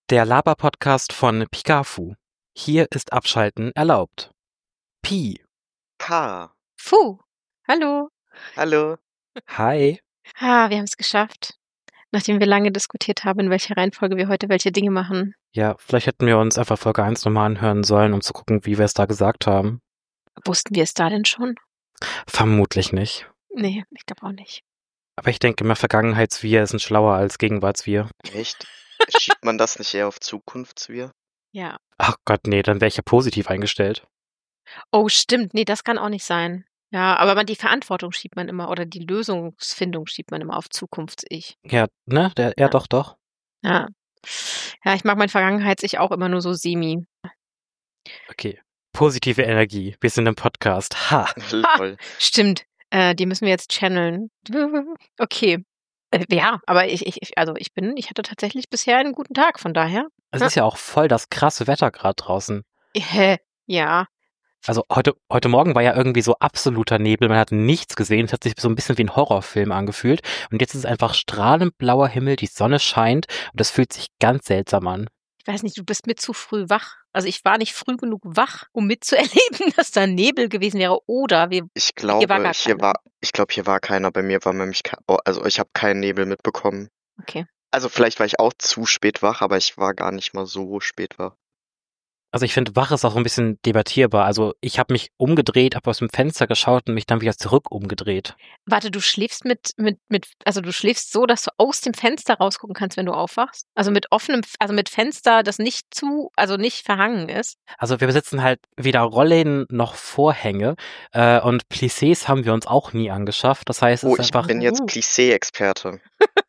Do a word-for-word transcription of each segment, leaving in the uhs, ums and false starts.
Der Laber-Podcast von Pikafu. Hier ist Abschalten erlaubt. Pi. K. Fu. Hallo. Hallo. Hi. Ah, wir haben es geschafft. Nachdem wir lange diskutiert haben, in welcher Reihenfolge wir heute welche Dinge machen. Ja, vielleicht hätten wir uns einfach Folge eins nochmal anhören sollen, um zu gucken, wie wir es da gesagt haben. Wussten wir es da denn schon? Vermutlich nicht. Nee, ich glaube auch nicht. Aber ich denke immer, Vergangenheits-Wir sind schlauer als Gegenwarts-Wir. Echt? Schiebt man das nicht eher auf Zukunfts-Wir? Ja. Ach Gott, nee, dann wäre ich ja positiv eingestellt. Oh, stimmt. Nee, das kann auch nicht sein. Ja, aber man, die Verantwortung schiebt man immer oder die Lösungsfindung schiebt man immer auf Zukunfts-Ich. Ja, ne? Der, ja, Ja. doch, doch. Ja. Ja, ich mag mein Vergangenheits-Ich auch immer nur so semi. Okay. Positive Energie. Wir sind im Podcast. Ha. Lol. Stimmt. Äh, die müssen wir jetzt channeln. Okay. Äh, ja, aber ich, ich, ich- also ich bin, ich hatte tatsächlich bisher einen guten Tag, von daher. Es Ja. ist ja auch voll das krasse Wetter gerade draußen. Äh, ja. Also heute, heute Morgen war ja irgendwie so absoluter Nebel, man hat nichts gesehen, es hat sich so ein bisschen wie ein Horrorfilm angefühlt und jetzt ist es einfach strahlend blauer Himmel, die Sonne scheint und das fühlt sich ganz seltsam an. Ich weiß nicht, du bist mit zu früh wach. Also ich war nicht früh genug wach, um mitzuerleben, dass da Nebel gewesen wäre. Oder wir. Ich Hier war glaube, gar hier keiner. war, ich glaube, hier war keiner. Bei mir war nämlich, ke- oh, also ich habe keinen Nebel mitbekommen. Okay. Also vielleicht war ich auch zu spät wach, aber ich war gar nicht mal so spät wach. Also ich finde, wach ist auch ein bisschen debattierbar. Also ich habe mich umgedreht, habe aus dem Fenster geschaut und mich dann wieder zurück umgedreht. Warte, du schläfst mit, mit, mit, also du schläfst so, dass du aus dem Fenster rausgucken kannst, wenn du aufwachst? Also mit offenem, also mit Fenster, das nicht zu, also nicht verhangen ist. Also wir besitzen halt weder Rollläden noch Vorhänge äh, und Plissés haben wir uns auch nie angeschafft. Das heißt, es Oh, ist ich einfach, bin jetzt Uh. Plissé-Experte.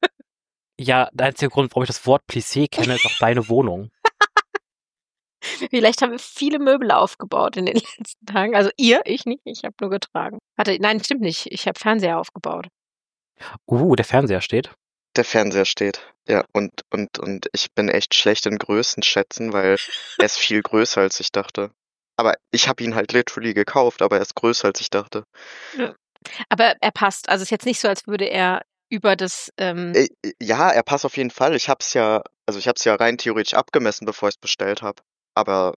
ja, der einzige Grund, warum ich das Wort Plissé kenne, ist auch deine Wohnung. Vielleicht haben wir viele Möbel aufgebaut in den letzten Tagen. Also ihr, ich nicht, ich habe nur getragen. Warte, nein, stimmt nicht. Ich habe Fernseher aufgebaut. Uh, der Fernseher steht. Der Fernseher steht. Ja, und, und, und ich bin echt schlecht in Größen schätzen, weil er ist viel größer, als ich dachte. Aber ich habe ihn halt literally gekauft, aber er ist größer, als ich dachte. Aber er passt. Also es ist jetzt nicht so, als würde er über das. Ähm, Äh, Ja, er passt auf jeden Fall. Ich hab's ja, also ich hab's ja rein theoretisch abgemessen, bevor ich es bestellt habe. Aber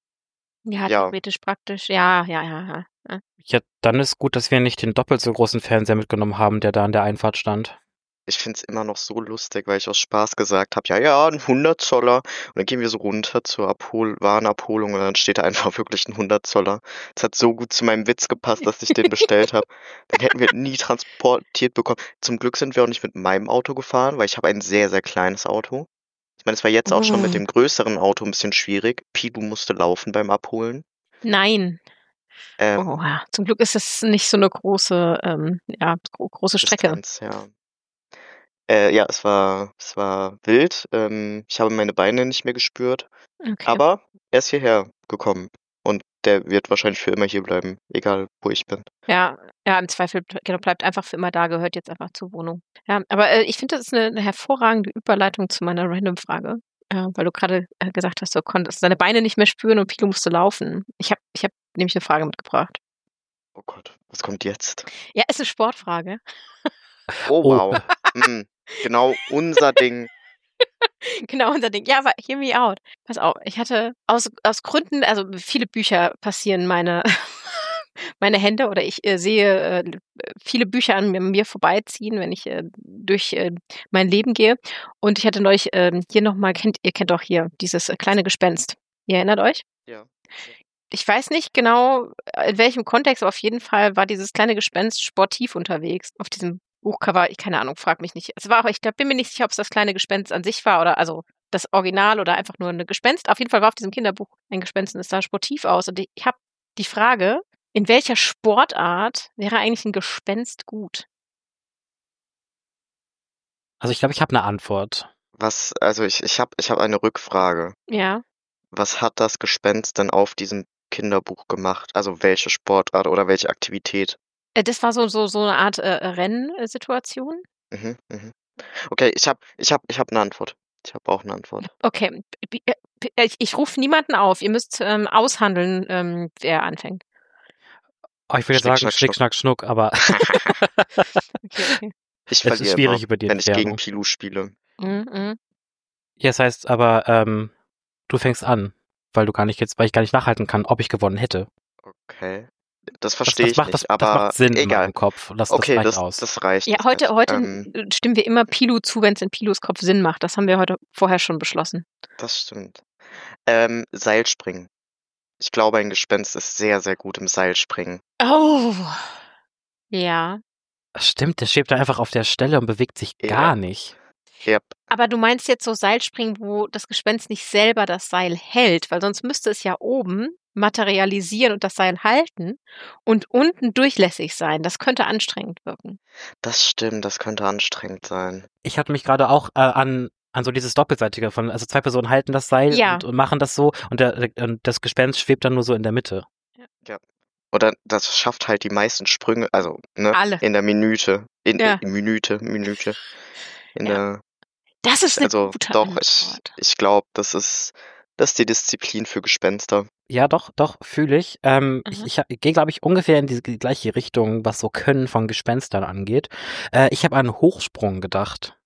ja, ja. theoretisch praktisch. Ja, ja, ja, ja. ja. Ja, dann ist gut, dass wir nicht den doppelt so großen Fernseher mitgenommen haben, der da an der Einfahrt stand. ich find's immer noch so lustig, weil ich aus Spaß gesagt habe, ja, ja, ein hundert Zoller. Und dann gehen wir so runter zur Abhol Warenabholung und dann steht da einfach wirklich ein hundert Zoller. Das hat so gut zu meinem Witz gepasst, dass ich den bestellt habe. Den hätten wir nie transportiert bekommen. Zum Glück sind wir auch nicht mit meinem Auto gefahren, weil ich habe ein sehr, sehr kleines Auto. Ich meine, es war jetzt auch schon mit Oh. dem größeren Auto ein bisschen schwierig. Pilu musste laufen beim Abholen. Nein. Ähm, Oh, ja. Zum Glück ist es nicht so eine große, ähm, ja, gro große Strecke. Distanz, ja. Äh, ja, es war, es war wild. Ähm, ich habe meine Beine nicht mehr gespürt. Okay. Aber er ist hierher gekommen. Und der wird wahrscheinlich für immer hier bleiben, egal wo ich bin. Ja, ja, im Zweifel ble- genau, bleibt einfach für immer da, gehört jetzt einfach zur Wohnung. Ja, aber äh, ich finde, das ist eine, eine hervorragende Überleitung zu meiner Random-Frage. Äh, weil du gerade äh, gesagt hast, du konntest deine Beine nicht mehr spüren und Pilo musste laufen. Ich habe ich hab nämlich eine Frage mitgebracht. Oh Gott, was kommt jetzt? Ja, ist eine Sportfrage. Oh, Oh. wow. Mm, genau unser Ding. Genau, unser Ding. Ja, aber hear me out. Pass auf, ich hatte aus, aus Gründen, also viele Bücher passieren meine, meine Hände oder ich äh, sehe äh, viele Bücher an mir, mir vorbeiziehen, wenn ich äh, durch äh, mein Leben gehe. Und ich hatte neulich äh, hier nochmal, kennt, ihr kennt doch hier dieses äh, kleine Gespenst. Ihr erinnert euch? Ja. Ich weiß nicht genau, äh, in welchem Kontext, aber auf jeden Fall war dieses kleine Gespenst sportiv unterwegs auf diesem Buchcover. Ich keine Ahnung, frag mich nicht. Es war auch, ich glaub, bin mir nicht sicher, ob es das kleine Gespenst an sich war oder also das Original oder einfach nur eine Gespenst. Auf jeden Fall war auf diesem Kinderbuch ein Gespenst und es sah sportiv aus. Und ich habe die Frage, in welcher Sportart wäre eigentlich ein Gespenst gut? Also ich glaube, ich habe eine Antwort. Was, also ich, ich habe ich hab eine Rückfrage. Ja. Was hat das Gespenst denn auf diesem Kinderbuch gemacht? Also welche Sportart oder welche Aktivität? Äh, Das war so, so, so eine Art äh, Rennsituation. Mhm, mhm. Okay, ich habe ich hab, ich hab eine Antwort. Ich habe auch eine Antwort. Okay, b- b- b- ich, ich rufe niemanden auf. Ihr müsst ähm, aushandeln, ähm, wer anfängt. Oh, ich würde Schnick, sagen schnack, Schnick, Schnack, Schnuck, aber Okay, okay. Ich Es ist verliere schwierig immer, über die wenn ich gegen Entfernung. Pilu spiele. Mhm, mhm. Ja, das heißt aber, ähm, du fängst an, weil du gar nicht jetzt, weil ich gar nicht nachhalten kann, ob ich gewonnen hätte. Okay. Das Das, verstehe das ich macht, das, nicht, das aber macht Sinn in egal. meinem Kopf. Das, das Okay, reicht das, aus. das reicht. Ja, das heute, reicht. heute Ähm, äh, stimmen wir immer Pilu zu, wenn es in Pilus Kopf Sinn macht. Das haben wir heute vorher schon beschlossen. das stimmt. Ähm, Seilspringen. Ich glaube, ein Gespenst ist sehr, sehr gut im Seilspringen. Oh. Ja. Das stimmt, der schwebt da einfach auf der Stelle und bewegt sich Ja. gar nicht. Yep. Aber du meinst jetzt so Seilspringen, wo das Gespenst nicht selber das Seil hält, weil sonst müsste es ja oben materialisieren und das Seil halten und unten durchlässig sein. Das könnte anstrengend wirken. Das stimmt, das könnte anstrengend sein. Ich hatte mich gerade auch äh, an, an so dieses Doppelseitige von, also zwei Personen halten das Seil Ja. und, und machen das so und, der, und das Gespenst schwebt dann nur so in der Mitte. Oder das schafft halt die meisten Sprünge, also ne, Alle. in der Minute. In, Ja. in Minute, Minute. In Ja. der, Das ist eine also gute doch, ich, Antwort. ich glaube, das ist, das ist die Disziplin für Gespenster. Ja, doch, doch, fühle ich. Ähm, Mhm. Ich, ich, ich gehe, glaube ich, ungefähr in die gleiche Richtung, was so Können von Gespenstern angeht. Äh, ich habe an Hochsprung gedacht.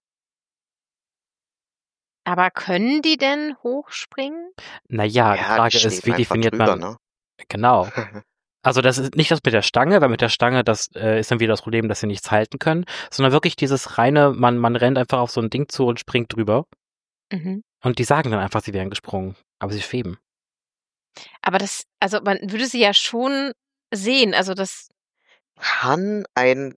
Aber können die denn hochspringen? Naja, die Ja, Frage die ist, schweben wie einfach definiert drüber, man. ne? Genau. Also das ist nicht das mit der Stange, weil mit der Stange, das äh, ist dann wieder das Problem, dass sie nichts halten können, sondern wirklich dieses reine, man, man rennt einfach auf so ein Ding zu und springt drüber. Mhm. Und die sagen dann einfach, sie wären gesprungen. Aber sie schweben. Aber das, also man würde sie ja schon sehen. Also das, Kann ein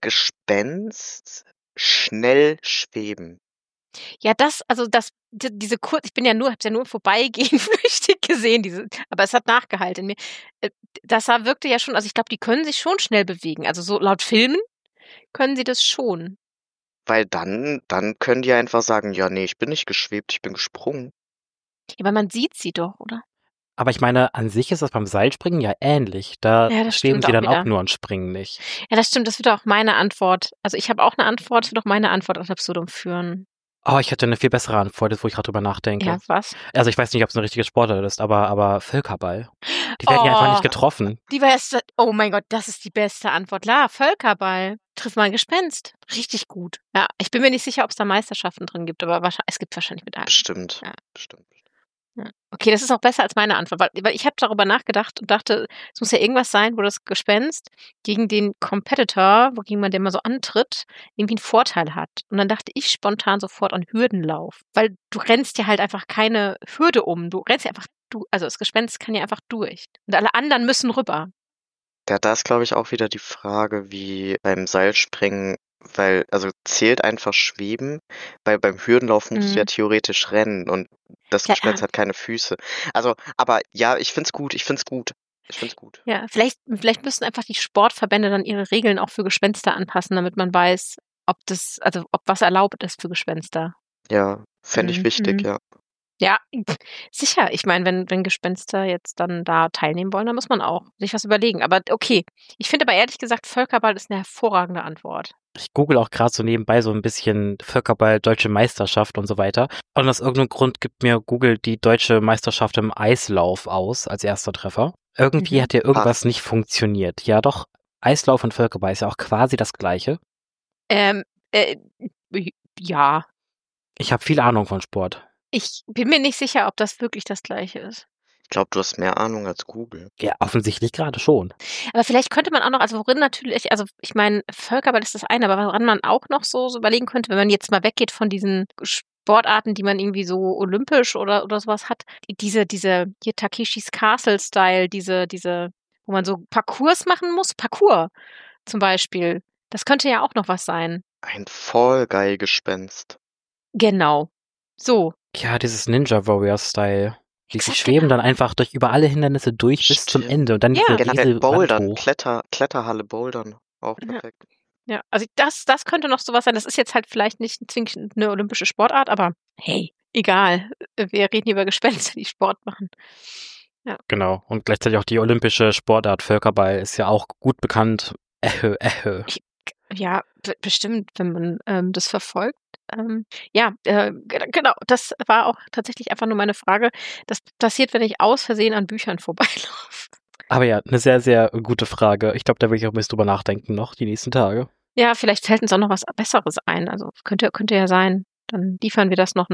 Gespenst schnell schweben? ja, das, also das, die, diese kurz, ich bin ja nur, hab's ja nur vorbeigehen flüchtig gesehen, diese, aber es hat nachgehalten in mir. Äh, Das sah, wirkte ja schon, also ich glaube, die können sich schon schnell bewegen. Also so laut Filmen können sie das schon. Weil dann, dann können die einfach sagen, ja, nee, ich bin nicht geschwebt, ich bin gesprungen. Ja, aber man sieht sie doch, oder? Aber ich meine, an sich ist das beim Seilspringen ja ähnlich. Da Ja, das schweben stimmt sie auch dann wieder. auch nur und springen nicht. Ja, das stimmt, das wird auch meine Antwort. Also ich habe auch eine Antwort, wird auch meine Antwort ad absurdum führen. Oh, ich hätte eine viel bessere Antwort, jetzt wo ich gerade drüber nachdenke. Ja, was? Also ich weiß nicht, ob es eine richtige Sportart ist, aber, aber Völkerball. Die werden ja einfach Oh. nicht getroffen. Die beste, oh mein Gott, das ist die beste Antwort. Klar, Völkerball. Trifft mal ein Gespenst. Richtig gut. Ja, ich bin mir nicht sicher, ob es da Meisterschaften drin gibt, aber wahrscheinlich, es gibt wahrscheinlich mit einem. Bestimmt, Ja. bestimmt. Ja. Okay, das ist auch besser als meine Antwort, weil, weil ich habe darüber nachgedacht und dachte, es muss ja irgendwas sein, wo das Gespenst gegen den Competitor, wogegen man den mal so antritt, irgendwie einen Vorteil hat. Und dann dachte ich spontan sofort an Hürdenlauf, weil du rennst ja halt einfach keine Hürde um. Du rennst ja einfach, du, also das Gespenst kann ja einfach durch. Und alle anderen müssen rüber. Ja, da ist, glaube ich, auch wieder die Frage, wie beim Seilspringen, weil, also zählt einfach Schweben, weil beim Hürdenlauf musst Mhm. du ja theoretisch rennen und das Ja, Gespenst ja. hat keine Füße. Also, aber ja, ich find's gut, ich find's gut. Ich find's gut. Ja, vielleicht, vielleicht müssen einfach die Sportverbände dann ihre Regeln auch für Gespenster anpassen, damit man weiß, ob das, also ob was erlaubt ist für Gespenster. Ja, fände ich Mhm, wichtig, mhm. ja. Ja, pf, sicher. Ich meine, wenn, wenn Gespenster jetzt dann da teilnehmen wollen, dann muss man auch sich was überlegen. Aber okay. Ich finde aber ehrlich gesagt, Völkerball ist eine hervorragende Antwort. Ich google auch gerade so nebenbei so ein bisschen Völkerball, Deutsche Meisterschaft und so weiter. Und aus irgendeinem Grund gibt mir Google die Deutsche Meisterschaft im Eislauf aus als erster Treffer. Irgendwie Mhm. hat hier irgendwas nicht funktioniert. Ja doch, Eislauf und Völkerball ist ja auch quasi das Gleiche. Ähm, äh, ja. Ich habe viel Ahnung von Sport. Ich bin mir nicht sicher, ob das wirklich das Gleiche ist. Ich glaube, du hast mehr Ahnung als Google. Ja, offensichtlich gerade schon. Aber vielleicht könnte man auch noch, also worin natürlich, also ich meine, Völkerball ist das eine, aber woran man auch noch so, so überlegen könnte, wenn man jetzt mal weggeht von diesen Sportarten, die man irgendwie so olympisch oder, oder sowas hat, diese, diese, hier Takeshis Castle-Style, diese, diese, wo man so Parcours machen muss, Parcours zum Beispiel. Das könnte ja auch noch was sein. Ein Fall Guy-Gespenst. Genau. So. Ja, dieses Ninja Warrior-Style. Die, die Exakt, schweben genau. dann einfach durch über alle Hindernisse durch bis zum Stimmt. Ende und dann Ja. diese Generell riesige Wand Bouldern, hoch. Kletter, Kletterhalle Bouldern. Auch Ja. perfekt. Ja, also das, das könnte noch sowas sein. Das ist jetzt halt vielleicht nicht zwingend eine olympische Sportart, aber hey, egal. Wir reden hier über Gespenster, die Sport machen. Ja. Genau. Und gleichzeitig auch die olympische Sportart Völkerball ist ja auch gut bekannt. Ähö, ähö. Ja, b- bestimmt, wenn man ähm, das verfolgt. Ähm, ja, äh, g- genau. Das war auch tatsächlich einfach nur meine Frage. Das passiert, wenn ich aus Versehen an Büchern vorbeilaufe. Aber ja, eine sehr, sehr gute Frage. Ich glaube, da will ich auch ein bisschen drüber nachdenken noch die nächsten Tage. Ja, vielleicht fällt uns auch noch was Besseres ein. Also könnte, könnte ja sein. Dann liefern wir das noch nach.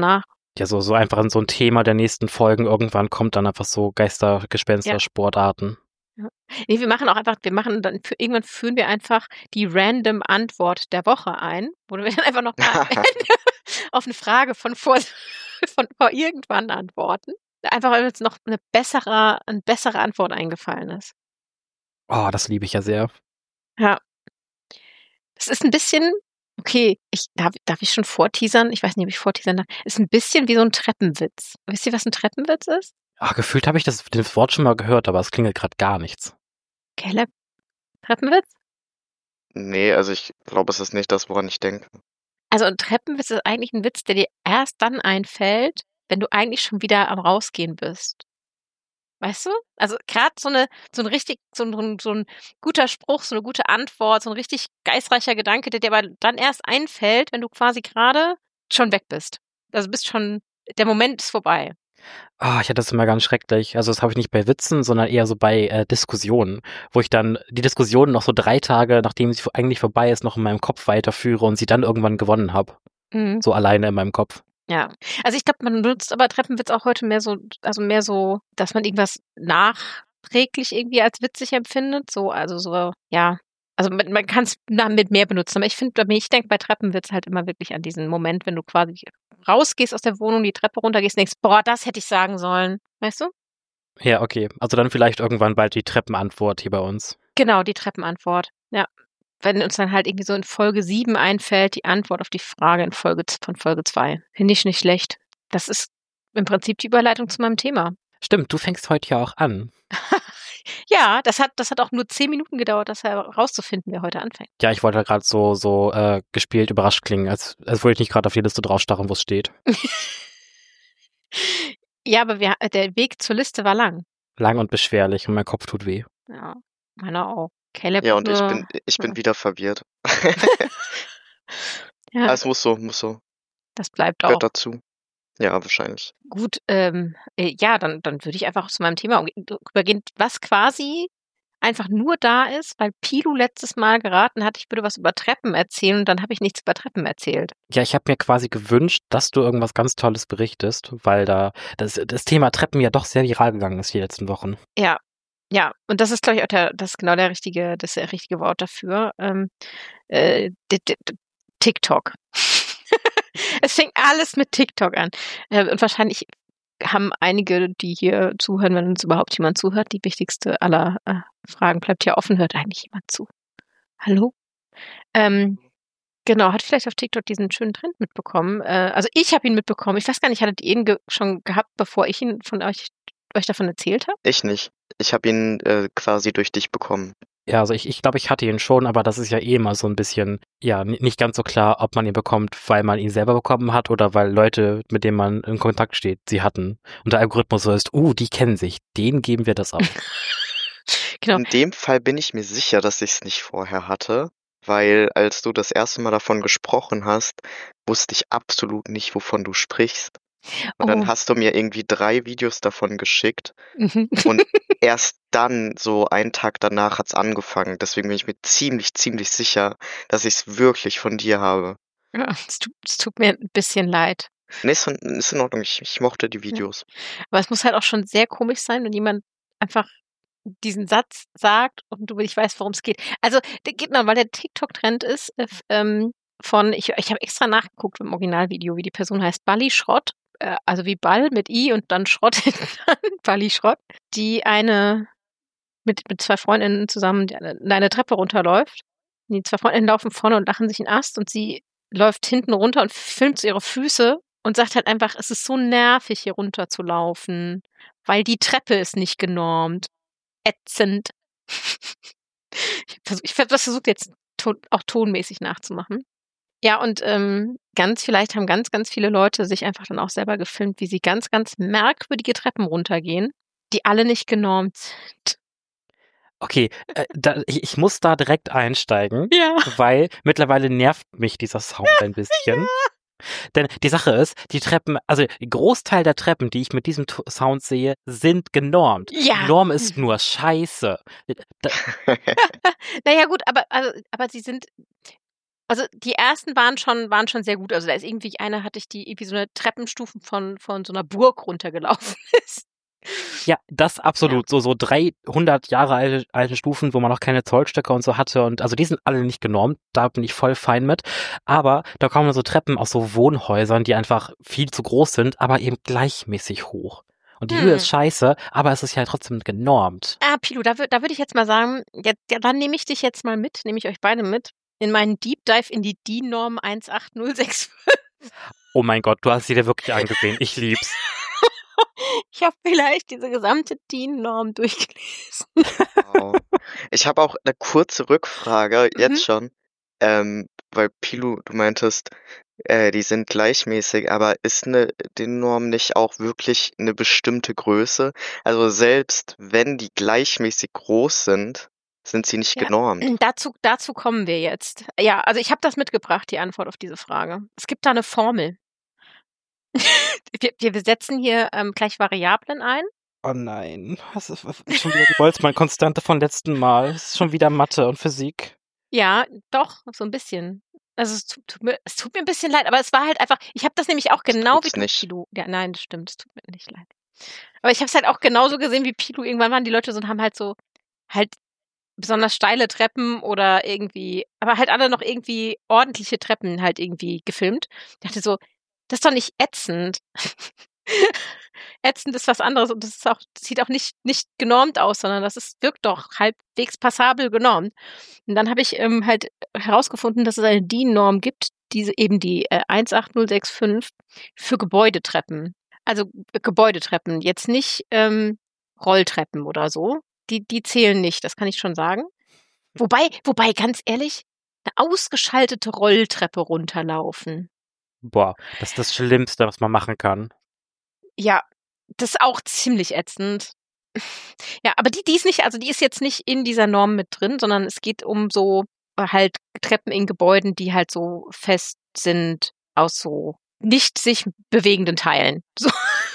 Ja, so, so einfach in so ein Thema der nächsten Folgen irgendwann kommt dann einfach so Geister, Gespenster, Ja. Sportarten. Ja. Nee, wir machen auch einfach, wir machen dann, für, irgendwann führen wir einfach die random Antwort der Woche ein, wo wir dann einfach noch mal am Ende auf eine Frage von vor, von vor irgendwann antworten. Einfach, weil uns noch eine bessere, eine bessere Antwort eingefallen ist. Oh, das liebe ich ja sehr. Ja. Es ist ein bisschen, okay, ich darf, darf ich schon vorteasern? Ich weiß nicht, ob ich vorteasern darf. Es ist ein bisschen wie so ein Treppenwitz. Wisst ihr, was ein Treppenwitz ist? Ah, gefühlt habe ich das, das Wort schon mal gehört, aber es klingelt gerade gar nichts. Caleb? Treppenwitz? Nee, also ich glaube, es ist nicht das, woran ich denke. Also ein Treppenwitz ist eigentlich ein Witz, der dir erst dann einfällt, wenn du eigentlich schon wieder am Rausgehen bist. Weißt du? Also gerade so eine, so ein richtig, so ein, so ein guter Spruch, so eine gute Antwort, so ein richtig geistreicher Gedanke, der dir aber dann erst einfällt, wenn du quasi gerade schon weg bist. Also bist schon, der Moment ist vorbei. Ah, ich hatte das immer ganz schrecklich. Also das habe ich nicht bei Witzen, sondern eher so bei äh, Diskussionen, wo ich dann die Diskussion noch so drei Tage, nachdem sie eigentlich vorbei ist, noch in meinem Kopf weiterführe und sie dann irgendwann gewonnen habe. Mhm. So alleine in meinem Kopf. Ja, also ich glaube, man nutzt aber Treppenwitz auch heute mehr so, also mehr so, dass man irgendwas nachträglich irgendwie als witzig empfindet. So, also so, ja. Also man, man kann es mit mehr benutzen. Aber ich finde, ich denke bei Treppenwitz halt immer wirklich an diesen Moment, wenn du quasi rausgehst aus der Wohnung, die Treppe runtergehst und denkst, boah, das hätte ich sagen sollen. Weißt du? Ja, okay. Also dann vielleicht irgendwann bald die Treppenantwort hier bei uns. Genau, die Treppenantwort. Ja. Wenn uns dann halt irgendwie so in Folge sieben einfällt, die Antwort auf die Frage in Folge von Folge zwei. Finde ich nicht schlecht. Das ist im Prinzip die Überleitung zu meinem Thema. Stimmt, du fängst heute ja auch an. Ja, das hat, das hat auch nur zehn Minuten gedauert, das herauszufinden, wer heute anfängt. Ja, ich wollte gerade so, so äh, gespielt überrascht klingen, als, als würde ich nicht gerade auf die Liste draufstarren, wo es steht. Ja, aber wir, der Weg zur Liste war lang. Lang und beschwerlich und mein Kopf tut weh. Ja, meiner auch. Caleb Ja, und ich nur, bin, ich bin ja. wieder verwirrt. Ja, Ah, es muss so, muss so. das bleibt auch. Gehört dazu. Ja, wahrscheinlich. Gut, ähm, äh, ja, dann, dann würde ich einfach zu meinem Thema übergehen, was quasi einfach nur da ist, weil Pilu letztes Mal geraten hat, ich würde was über Treppen erzählen und dann habe ich nichts über Treppen erzählt. Ja, ich habe mir quasi gewünscht, dass du irgendwas ganz Tolles berichtest, weil da das, das Thema Treppen ja doch sehr viral gegangen ist die letzten Wochen. Ja, ja, und das ist, glaube ich, auch der, das ist genau der richtige, das der richtige Wort dafür. Ähm, äh, d- d- d- TikTok. Es fing alles mit TikTok an. Äh, und wahrscheinlich haben einige, die hier zuhören, wenn uns überhaupt jemand zuhört, die wichtigste aller äh, Fragen bleibt hier offen, hört eigentlich jemand zu. Hallo? Ähm, genau, hat vielleicht auf TikTok diesen schönen Trend mitbekommen. Äh, also ich habe ihn mitbekommen. Ich weiß gar nicht, hattet ihr ihn ge- schon gehabt, bevor ich ihn von euch, euch davon erzählt habe? Ich nicht. Ich habe ihn äh, quasi durch dich bekommen. Ja, also ich, ich glaube, ich hatte ihn schon, aber das ist ja eh immer so ein bisschen, ja, n- nicht ganz so klar, ob man ihn bekommt, weil man ihn selber bekommen hat oder weil Leute, mit denen man in Kontakt steht, sie hatten. Und der Algorithmus so ist, uh, die kennen sich, denen geben wir das ab. Genau. In dem Fall bin ich mir sicher, dass ich es nicht vorher hatte, weil als du das erste Mal davon gesprochen hast, wusste ich absolut nicht, wovon du sprichst. Und Oh. dann hast du mir irgendwie drei Videos davon geschickt Mhm. und erst dann, so einen Tag danach, hat's angefangen. Deswegen bin ich mir ziemlich, ziemlich sicher, dass ich es wirklich von dir habe. Ja, es tut, es tut mir ein bisschen leid. Nee, ist, in- ist in Ordnung. Ich, ich mochte die Videos. Aber es muss halt auch schon sehr komisch sein, wenn jemand einfach diesen Satz sagt und du nicht weißt, worum es geht. Also, der geht noch, weil der TikTok-Trend ist äh, f- ähm, von, ich, ich habe extra nachgeguckt im Originalvideo, wie die Person heißt, Balli Schrott, äh, also wie Ball mit I und dann Schrott hinten dran, Balli Schrott, die eine mit, mit zwei Freundinnen zusammen die eine, eine Treppe runterläuft. Die zwei Freundinnen laufen vorne und lachen sich einen Ast und sie läuft hinten runter und filmt so ihre Füße und sagt halt einfach, es ist so nervig, hier runter zu laufen, weil die Treppe ist nicht genormt. Ätzend. Ich versuche ich das versucht jetzt ton, auch tonmäßig nachzumachen. Ja, und ähm, ganz vielleicht haben ganz, ganz viele Leute sich einfach dann auch selber gefilmt, wie sie ganz, ganz merkwürdige Treppen runtergehen, die alle nicht genormt sind. Okay, äh, da, ich, ich muss da direkt einsteigen, Ja. weil mittlerweile nervt mich dieser Sound ein bisschen. Denn die Sache ist, die Treppen, also der Großteil der Treppen, die ich mit diesem T- Sound sehe, sind genormt. Ja. Norm ist nur Scheiße. Da, Naja, gut, aber, also, aber sie sind, Also die ersten waren schon, waren schon sehr gut. Also da ist irgendwie eine, hatte ich die irgendwie so eine Treppenstufen von, von so einer Burg runtergelaufen ist. Ja, das absolut. So, so dreihundert Jahre alte, alte Stufen, wo man noch keine Zollstöcke und so hatte. Und also die sind alle nicht genormt. Da bin ich voll fein mit. Aber da kommen so Treppen aus so Wohnhäusern, die einfach viel zu groß sind, aber eben gleichmäßig hoch. Und die Hm. Höhe ist scheiße, aber es ist ja trotzdem genormt. Ah, Pilu, da, wür- da würde ich jetzt mal sagen, ja, ja, dann nehme ich dich jetzt mal mit, nehme ich euch beide mit, in meinen Deep Dive in die D I N-Norm eins acht null sechs fünf. Oh mein Gott, du hast sie dir wirklich angesehen. Ich lieb's. Ich habe vielleicht diese gesamte D I N-Norm durchgelesen. Wow. Ich habe auch eine kurze Rückfrage, Mhm. jetzt schon. Ähm, weil Pilu, du meintest, äh, die sind gleichmäßig, aber ist eine D I N-Norm nicht auch wirklich eine bestimmte Größe? Also selbst wenn die gleichmäßig groß sind, sind sie nicht Ja. genormt. Dazu, dazu kommen wir jetzt. Ja, also ich habe das mitgebracht, die Antwort auf diese Frage. Es gibt da eine Formel. wir, wir setzen hier ähm, gleich Variablen ein. Oh nein, das ist schon wieder die Boltzmann-Konstante von letzten Mal. Es ist schon wieder Mathe und Physik. Ja, doch, so ein bisschen. Also es tut, tut mir, es tut mir ein bisschen leid, aber es war halt einfach, ich habe das nämlich auch genau wie tut's du, nicht. Pilu. Ja, nein, das stimmt, es tut mir nicht leid. Aber ich habe es halt auch genauso gesehen wie Pilu. Irgendwann waren die Leute so und haben halt so halt besonders steile Treppen oder irgendwie, aber halt alle noch irgendwie ordentliche Treppen halt irgendwie gefilmt. Ich dachte so, das ist doch nicht ätzend. Ätzend ist was anderes und das ist auch, das sieht auch nicht, nicht genormt aus, sondern das ist, wirkt doch halbwegs passabel genormt. Und dann habe ich ähm, halt herausgefunden, dass es eine D I N-Norm gibt, diese eben die äh, eins acht null sechs fünf für Gebäudetreppen. Also äh, Gebäudetreppen, jetzt nicht ähm, Rolltreppen oder so. Die, die zählen nicht, das kann ich schon sagen. Wobei, wobei, ganz ehrlich, eine ausgeschaltete Rolltreppe runterlaufen. Boah, das ist das Schlimmste, was man machen kann. Ja, das ist auch ziemlich ätzend. Ja, aber die, die ist nicht, also die ist jetzt nicht in dieser Norm mit drin, sondern es geht um so äh, halt Treppen in Gebäuden, die halt so fest sind aus so nicht sich bewegenden Teilen. So.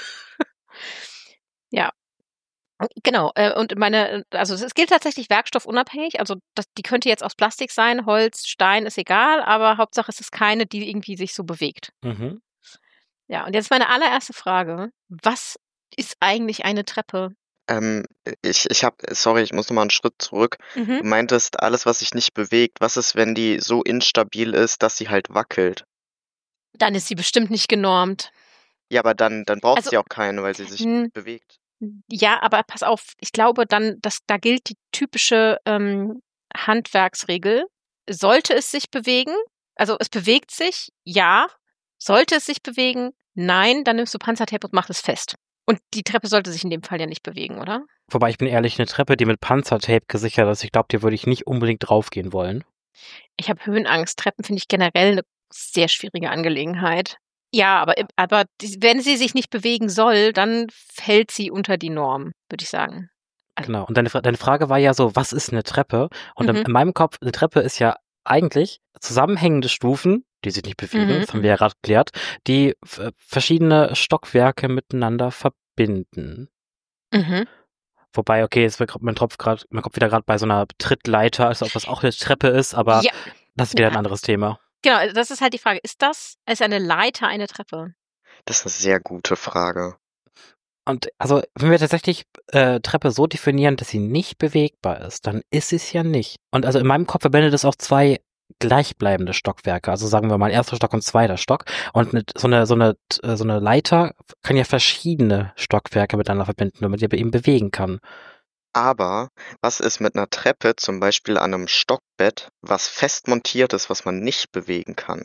Ja. Genau, äh, und meine, also es gilt tatsächlich werkstoffunabhängig, also das, die könnte jetzt aus Plastik sein, Holz, Stein, ist egal, aber Hauptsache es ist keine, die irgendwie sich so bewegt. Mhm. Ja, und jetzt meine allererste Frage, was ist eigentlich eine Treppe? Ähm, ich, ich hab, sorry, ich muss noch mal einen Schritt zurück. Du Mhm. meintest, alles, was sich nicht bewegt, was ist, wenn die so instabil ist, dass sie halt wackelt? Dann ist sie bestimmt nicht genormt. Ja, aber dann, dann braucht Also, sie auch keine, weil sie sich hm, bewegt. ja, aber pass auf, ich glaube dann, dass da gilt die typische ähm, Handwerksregel. Sollte es sich bewegen, also es bewegt sich, ja. Sollte es sich bewegen, nein, dann nimmst du Panzertape und machst es fest. Und die Treppe sollte sich in dem Fall ja nicht bewegen, oder? Wobei, ich bin ehrlich, eine Treppe, die mit Panzertape gesichert ist, ich glaube, die würde ich nicht unbedingt draufgehen wollen. Ich habe Höhenangst. Treppen finde ich generell eine sehr schwierige Angelegenheit. Ja, aber, aber die- wenn sie sich nicht bewegen soll, dann fällt sie unter die Norm, würde ich sagen. Genau. Und deine, Fra- deine Frage war ja so, was ist eine Treppe? Und in, Mhm. in meinem Kopf, eine Treppe ist ja eigentlich zusammenhängende Stufen, die sich nicht bewegen, Mhm, das haben wir ja gerade geklärt, die f- verschiedene Stockwerke miteinander verbinden. Mhm. Wobei, okay, jetzt wird grad mein Tropf gerade, mein Kopf wieder gerade bei so einer Trittleiter, als ob das auch eine Treppe ist, aber Ja, das ist wieder ein ja, anderes Thema. genau, also das ist halt die Frage. Ist das, ist eine Leiter eine Treppe? Das ist eine sehr gute Frage. Und also, wenn wir tatsächlich äh, Treppe so definieren, dass sie nicht bewegbar ist, dann ist sie es ja nicht. Und also in meinem Kopf verbindet es auch zwei gleichbleibende Stockwerke. Also sagen wir mal erster Stock und zweiter Stock. Und mit, so eine so eine äh, so eine Leiter kann ja verschiedene Stockwerke miteinander verbinden, damit sie eben bewegen kann. Aber was ist mit einer Treppe, zum Beispiel an einem Stockbett, was fest montiert ist, was man nicht bewegen kann?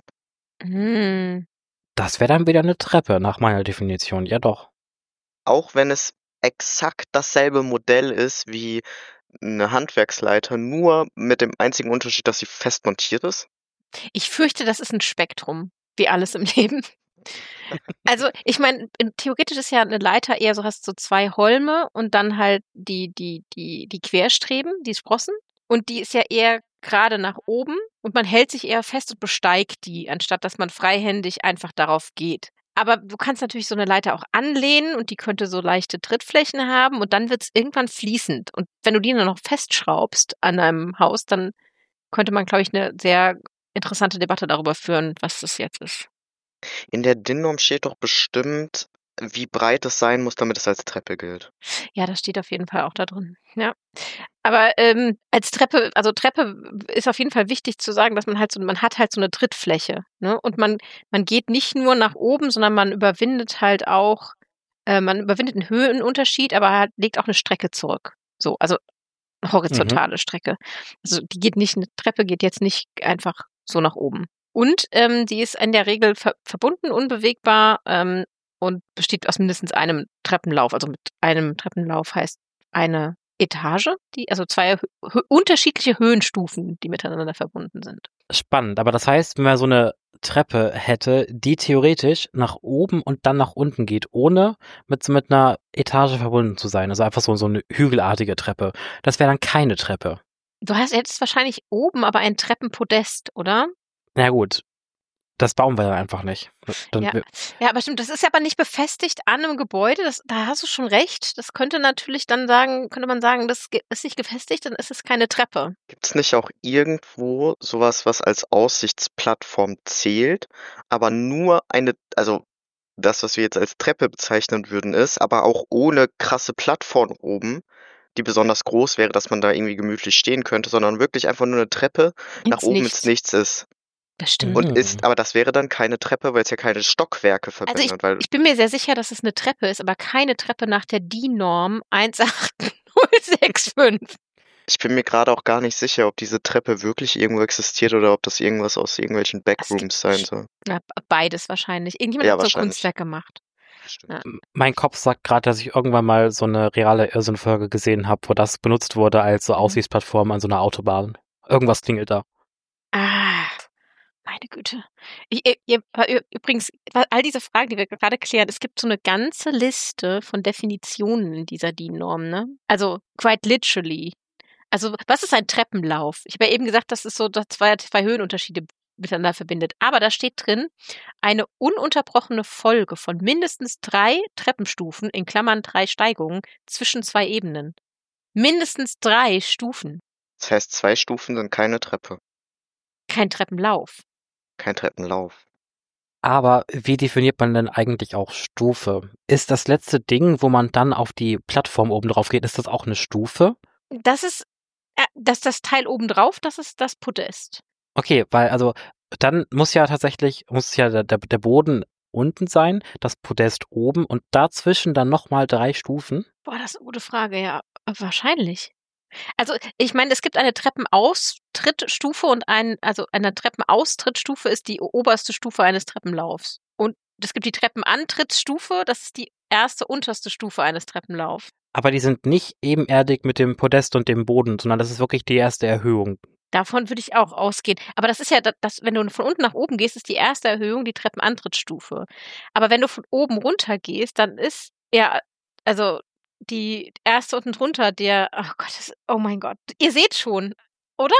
Hm. Das wäre dann wieder eine Treppe nach meiner Definition. Ja doch. Auch wenn es exakt dasselbe Modell ist wie eine Handwerksleiter, nur mit dem einzigen Unterschied, dass sie fest montiert ist? Ich fürchte, das ist ein Spektrum, wie alles im Leben. Also, ich meine, theoretisch ist ja eine Leiter eher so, hast so zwei Holme und dann halt die, die, die, die Querstreben, die Sprossen. Und die ist ja eher gerade nach oben und man hält sich eher fest und besteigt die, anstatt dass man freihändig einfach darauf geht. Aber du kannst natürlich so eine Leiter auch anlehnen und die könnte so leichte Trittflächen haben und dann wird es irgendwann fließend. Und wenn du die nur noch festschraubst an einem Haus, dann könnte man, glaube ich, eine sehr interessante Debatte darüber führen, was das jetzt ist. In der D I N-Norm steht doch bestimmt, wie breit es sein muss, damit es als Treppe gilt. Ja, das steht auf jeden Fall auch da drin. Ja. Aber ähm, als Treppe, also Treppe ist auf jeden Fall wichtig zu sagen, dass man halt so, man hat halt so eine Trittfläche, ne? Und man, man geht nicht nur nach oben, sondern man überwindet halt auch, äh, man überwindet einen Höhenunterschied, aber halt legt auch eine Strecke zurück. So, also eine horizontale Strecke. Also die geht nicht, eine Treppe geht jetzt nicht einfach so nach oben. Und ähm, die ist in der Regel ver verbunden, unbewegbar ähm, und besteht aus mindestens einem Treppenlauf. Also mit einem Treppenlauf heißt eine Etage, die, also zwei hö unterschiedliche Höhenstufen, die miteinander verbunden sind. Spannend, aber das heißt, wenn man so eine Treppe hätte, die theoretisch nach oben und dann nach unten geht, ohne mit, mit einer Etage verbunden zu sein, also einfach so, so eine hügelartige Treppe, das wäre dann keine Treppe. Du hast jetzt wahrscheinlich oben aber ein Treppenpodest, oder? Na gut, das bauen wir dann einfach nicht. Dann Ja. wir- Ja, aber stimmt, das ist aber nicht befestigt an einem Gebäude, das, da hast du schon recht. Das könnte natürlich dann sagen, könnte man sagen, das ge- ist nicht gefestigt, dann ist es keine Treppe. Gibt es nicht auch irgendwo sowas, was als Aussichtsplattform zählt, aber nur eine, also das, was wir jetzt als Treppe bezeichnen würden, ist, aber auch ohne krasse Plattform oben, die besonders groß wäre, dass man da irgendwie gemütlich stehen könnte, sondern wirklich einfach nur eine Treppe nach Ins oben Nichts. ins Nichts ist. Das stimmt. Und Mhm. ist, aber das wäre dann keine Treppe, weil es ja keine Stockwerke Also ich, verbindet, weil ich bin mir sehr sicher, dass es eine Treppe ist, aber keine Treppe nach der D I N-Norm eins acht null sechs fünf. ich bin mir gerade auch gar nicht sicher, ob diese Treppe wirklich irgendwo existiert oder ob das irgendwas aus irgendwelchen Backrooms sein soll. Ja, beides wahrscheinlich. Irgendjemand Ja, hat so ein wahrscheinlich. Kunstwerk gemacht. Stimmt. Mein Kopf sagt gerade, dass ich irgendwann mal so eine reale Irrsinn-Folge gesehen habe, wo das benutzt wurde als so Mhm. Aussichtsplattform an so einer Autobahn. Irgendwas klingelt da. Ah, meine Güte. Ich, ihr, ihr, übrigens, all diese Fragen, die wir gerade klären, es gibt so eine ganze Liste von Definitionen in dieser D I N-Norm, ne? Also, quite literally. Also, was ist ein Treppenlauf? Ich habe ja eben gesagt, das ist so, dass zwei, zwei Höhenunterschiede miteinander verbindet. Aber da steht drin, eine ununterbrochene Folge von mindestens drei Treppenstufen, in Klammern drei Steigungen, zwischen zwei Ebenen. Mindestens drei Stufen. Das heißt, zwei Stufen sind keine Treppe, Kein Treppenlauf. kein Treppenlauf. Aber wie definiert man denn eigentlich auch Stufe? Ist das letzte Ding, wo man dann auf die Plattform oben drauf geht, ist das auch eine Stufe? Das ist, äh, das, das Teil obendrauf, das ist das Podest. Okay, weil also dann muss ja tatsächlich, muss ja der, der, der Boden unten sein, das Podest oben und dazwischen dann nochmal drei Stufen. Boah, das ist eine gute Frage, ja. Wahrscheinlich. Also, ich meine, es gibt eine Treppenaustrittstufe und ein, also eine Treppenaustrittstufe ist die oberste Stufe eines Treppenlaufs. Und es gibt die Treppenantrittsstufe, das ist die erste, unterste Stufe eines Treppenlaufs. Aber die sind nicht ebenerdig mit dem Podest und dem Boden, sondern das ist wirklich die erste Erhöhung. Davon würde ich auch ausgehen. Aber das ist ja, das, das, wenn du von unten nach oben gehst, ist die erste Erhöhung die Treppenantrittsstufe. Aber wenn du von oben runter gehst, dann ist ja, also die erste unten drunter, der, oh Gott, das, oh mein Gott, ihr seht schon, oder?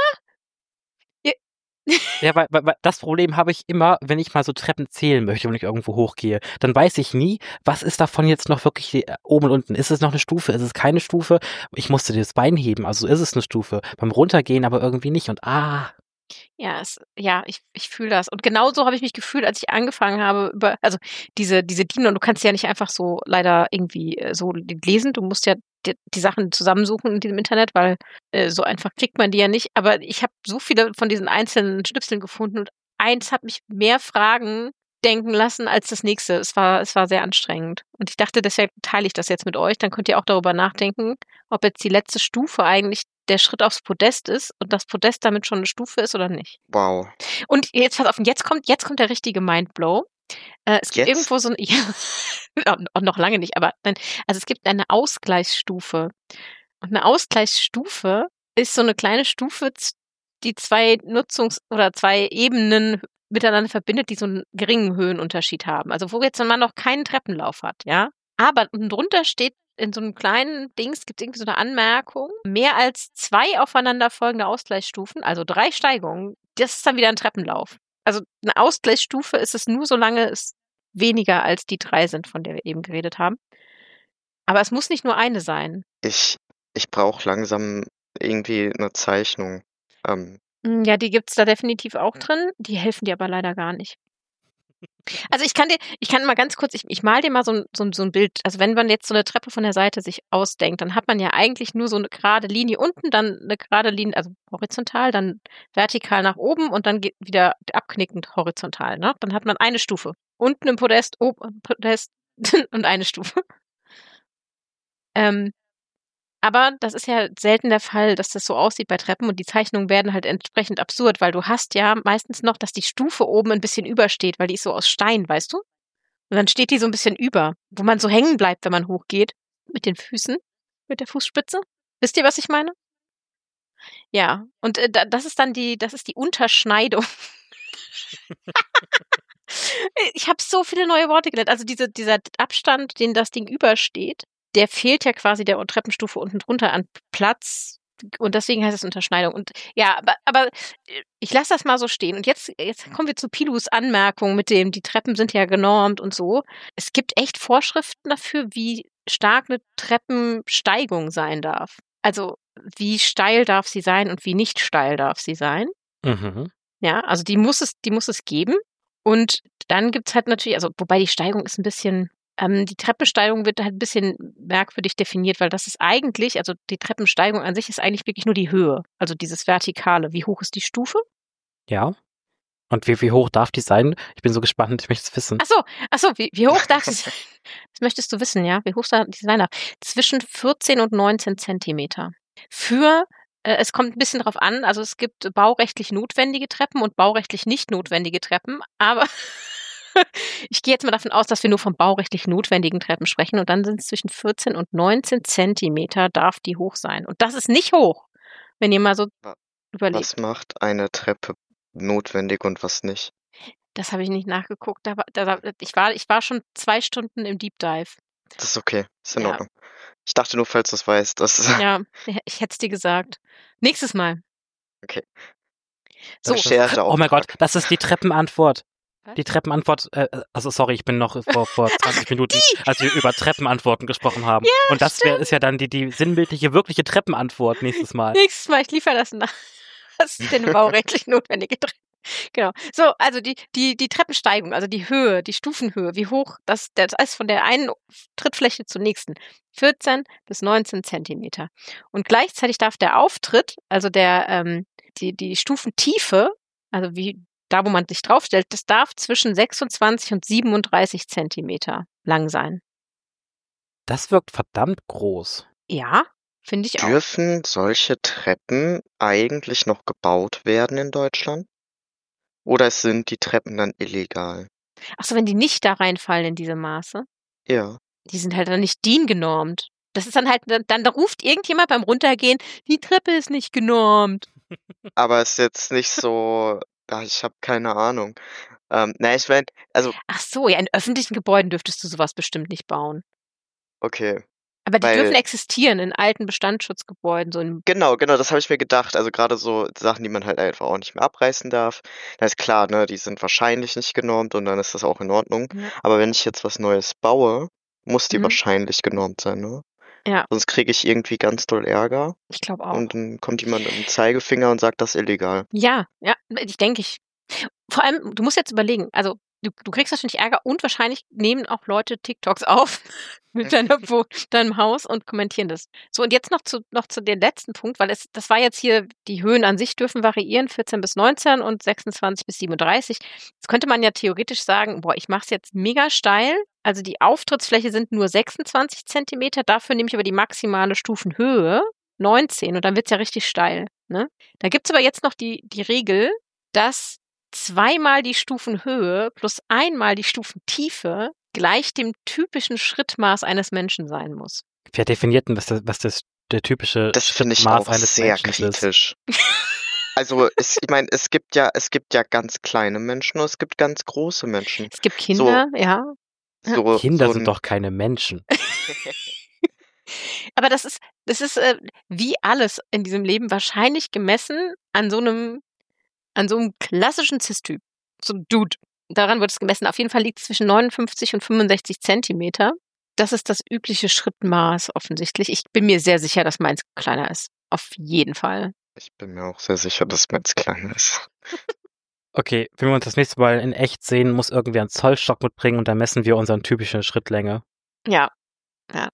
Ihr, Ja, weil, weil, weil das Problem habe ich immer, wenn ich mal so Treppen zählen möchte, wenn ich irgendwo hochgehe. Dann weiß ich nie, was ist davon jetzt noch wirklich die, äh, oben und unten. Ist es noch eine Stufe? Ist es keine Stufe? Ich musste das Bein heben, also ist es eine Stufe. Beim Runtergehen aber irgendwie nicht. Und ah, Ja, es, ja, ich, ich fühle das. Und genauso habe ich mich gefühlt, als ich angefangen habe, über, also diese, diese D I N, und du kannst ja nicht einfach so leider irgendwie äh, so lesen. Du musst ja die, die Sachen zusammensuchen in diesem Internet, weil äh, so einfach kriegt man die ja nicht. Aber ich habe so viele von diesen einzelnen Schnipseln gefunden und eins hat mich mehr Fragen denken lassen als das nächste. Es war, es war sehr anstrengend. Und ich dachte, deshalb teile ich das jetzt mit euch. Dann könnt ihr auch darüber nachdenken, ob jetzt die letzte Stufe eigentlich der Schritt aufs Podest ist und das Podest damit schon eine Stufe ist oder nicht. Wow. Und jetzt pass auf, und jetzt kommt, jetzt kommt der richtige Mindblow. Äh, es gibt Jetzt? irgendwo so ein, ja, noch lange nicht, aber nein, also es gibt eine Ausgleichsstufe. Und eine Ausgleichsstufe ist so eine kleine Stufe, die zwei Nutzungs- oder zwei Ebenen miteinander verbindet, die so einen geringen Höhenunterschied haben. Also wo jetzt man noch keinen Treppenlauf hat, ja. Aber unten drunter steht in so einem kleinen Dings, gibt es irgendwie so eine Anmerkung, mehr als zwei aufeinanderfolgende Ausgleichsstufen, also drei Steigungen, das ist dann wieder ein Treppenlauf. Also eine Ausgleichsstufe ist es nur, solange es weniger als die drei sind, von der wir eben geredet haben. Aber es muss nicht nur eine sein. Ich, ich brauche langsam irgendwie eine Zeichnung. Ähm, Mm, Ja, die gibt's da definitiv auch drin. Die helfen dir aber leider gar nicht. Also ich kann dir, ich kann mal ganz kurz, ich, ich mal dir mal so ein, so, ein, so ein Bild. Also wenn man jetzt so eine Treppe von der Seite sich ausdenkt, dann hat man ja eigentlich nur so eine gerade Linie unten, dann eine gerade Linie, also horizontal, dann vertikal nach oben und dann geht wieder abknickend horizontal. Ne? Dann hat man eine Stufe. Unten im Podest, oben im Podest und eine Stufe. Ähm, aber das ist ja selten der Fall, dass das so aussieht bei Treppen und die Zeichnungen werden halt entsprechend absurd, weil du hast ja meistens noch, dass die Stufe oben ein bisschen übersteht, weil die ist so aus Stein, weißt du? Und dann steht die so ein bisschen über, wo man so hängen bleibt, wenn man hochgeht. Mit den Füßen, mit der Fußspitze. Wisst ihr, was ich meine? Ja. Und äh, da- das ist dann die, das ist die Unterschneidung. Ich habe so viele neue Worte gelernt. Also diese, dieser Abstand, den das Ding übersteht, der fehlt ja quasi der Treppenstufe unten drunter an Platz. Und deswegen heißt es Unterschneidung. Und ja, aber, aber ich lasse das mal so stehen. Und jetzt, jetzt kommen wir zu Pilus Anmerkung mit dem, die Treppen sind ja genormt und so. Es gibt echt Vorschriften dafür, wie stark eine Treppensteigung sein darf. Also wie steil darf sie sein und wie nicht steil darf sie sein. Mhm. Ja, also die muss es, die muss es geben. Und dann gibt's halt natürlich, also wobei die Steigung ist ein bisschen, ähm, die Treppensteigung wird halt ein bisschen merkwürdig definiert, weil das ist eigentlich, also die Treppensteigung an sich ist eigentlich wirklich nur die Höhe, also dieses Vertikale. Wie hoch ist die Stufe? Ja. Und wie, wie hoch darf die sein? Ich bin so gespannt, ich möchte es wissen. Ach so, ach so, wie, wie hoch darf sie sein? Das möchtest du wissen, ja? Wie hoch da- die sein darf? Zwischen vierzehn und neunzehn Zentimeter. Für, äh, es kommt ein bisschen drauf an, also es gibt baurechtlich notwendige Treppen und baurechtlich nicht notwendige Treppen, aber ich gehe jetzt mal davon aus, dass wir nur von baurechtlich notwendigen Treppen sprechen und dann sind es zwischen vierzehn und neunzehn Zentimeter darf die hoch sein. Und das ist nicht hoch, wenn ihr mal so Wa- überlegt. Was macht eine Treppe notwendig und was nicht? Das habe ich nicht nachgeguckt. Da war, da, ich, war, ich war schon zwei Stunden im Deep Dive. Das ist okay, ist in Ja. Ordnung. Ich dachte nur, falls du es weißt, das Ja, ich hätte es dir gesagt. Nächstes Mal. okay. So. Rechercheauftrag. Oh mein Gott, das ist die Treppenantwort. Was? Die Treppenantwort, äh, also sorry, ich bin noch vor, vor zwanzig Minuten, als wir über Treppenantworten gesprochen haben. Ja, Und das wär, ist ja dann die, die sinnbildliche, wirkliche Treppenantwort nächstes Mal. Nächstes Mal, ich liefere das nach. Was ist denn baurechtlich notwendige Treppe? Genau. So, also die, die, die Treppensteigung, also die Höhe, die Stufenhöhe, wie hoch das, das ist von der einen Trittfläche zur nächsten. vierzehn bis neunzehn Zentimeter. Und gleichzeitig darf der Auftritt, also der, ähm, die, die Stufentiefe, also wie, da wo man sich draufstellt, das darf zwischen sechsundzwanzig und siebenunddreißig Zentimeter lang sein. Das wirkt verdammt groß. Ja, finde ich auch. Dürfen solche Treppen eigentlich noch gebaut werden in Deutschland? Oder sind die Treppen dann illegal? Achso, wenn die nicht da reinfallen in diese Maße, Ja. die sind halt dann nicht D I N genormt. Das ist dann halt, dann, dann ruft irgendjemand beim Runtergehen, die Treppe ist nicht genormt. Aber ist jetzt nicht so, ach, ich habe keine Ahnung. Ähm, na, ich meine, also, Ach so, ja, in öffentlichen Gebäuden dürftest du sowas bestimmt nicht bauen. okay. Aber die Weil- dürfen existieren in alten Bestandsschutzgebäuden, so in, Genau, genau, das habe ich mir gedacht. Also gerade so Sachen, die man halt einfach auch nicht mehr abreißen darf. Da ist klar, ne, die sind wahrscheinlich nicht genormt und dann ist das auch in Ordnung. Ja. Aber wenn ich jetzt was Neues baue, muss die Mhm. wahrscheinlich genormt sein, ne? Ja. Sonst kriege ich irgendwie ganz doll Ärger ich glaube auch. und dann kommt jemand mit dem Zeigefinger und sagt, das ist illegal. Ja, ja, ich denke ich. Vor allem, du musst jetzt überlegen, also du, du kriegst wahrscheinlich Ärger und wahrscheinlich nehmen auch Leute TikToks auf mit deiner, Wo- deinem Haus und kommentieren das. So, und jetzt noch zu, noch zu dem letzten Punkt, weil es, das war jetzt hier, die Höhen an sich dürfen variieren, vierzehn bis neunzehn und sechsundzwanzig bis siebenunddreißig. Jetzt könnte man ja theoretisch sagen, boah, ich mache es jetzt mega steil. Also die Auftrittsfläche sind nur sechsundzwanzig Zentimeter, dafür nehme ich aber die maximale Stufenhöhe, neunzehn, und dann wird's ja richtig steil. Ne? Da gibt's aber jetzt noch die, die Regel, dass zweimal die Stufenhöhe plus einmal die Stufentiefe gleich dem typischen Schrittmaß eines Menschen sein muss. Wer definiert denn, was das, was das der typische Das finde ich Schrittmaß auch eines sehr Menschen ist? kritisch. Also, es, ich meine, es gibt ja, es gibt ja ganz kleine Menschen und es gibt ganz große Menschen. Es gibt Kinder, ja. Ja. So, Kinder so sind ein, doch keine Menschen. Aber das ist, das ist äh, wie alles in diesem Leben wahrscheinlich gemessen an so einem, an so einem klassischen Cis-Typ. So ein Dude. Daran wird es gemessen. Auf jeden Fall liegt es zwischen neunundfünfzig und fünfundsechzig Zentimeter. Das ist das übliche Schrittmaß offensichtlich. Ich bin mir sehr sicher, dass meins kleiner ist. Auf jeden Fall. Ich bin mir auch sehr sicher, dass meins klein ist. Okay, wenn wir uns das nächste Mal in echt sehen, muss irgendwer einen Zollstock mitbringen und dann messen wir unseren typischen Schrittlänge. Ja, ja.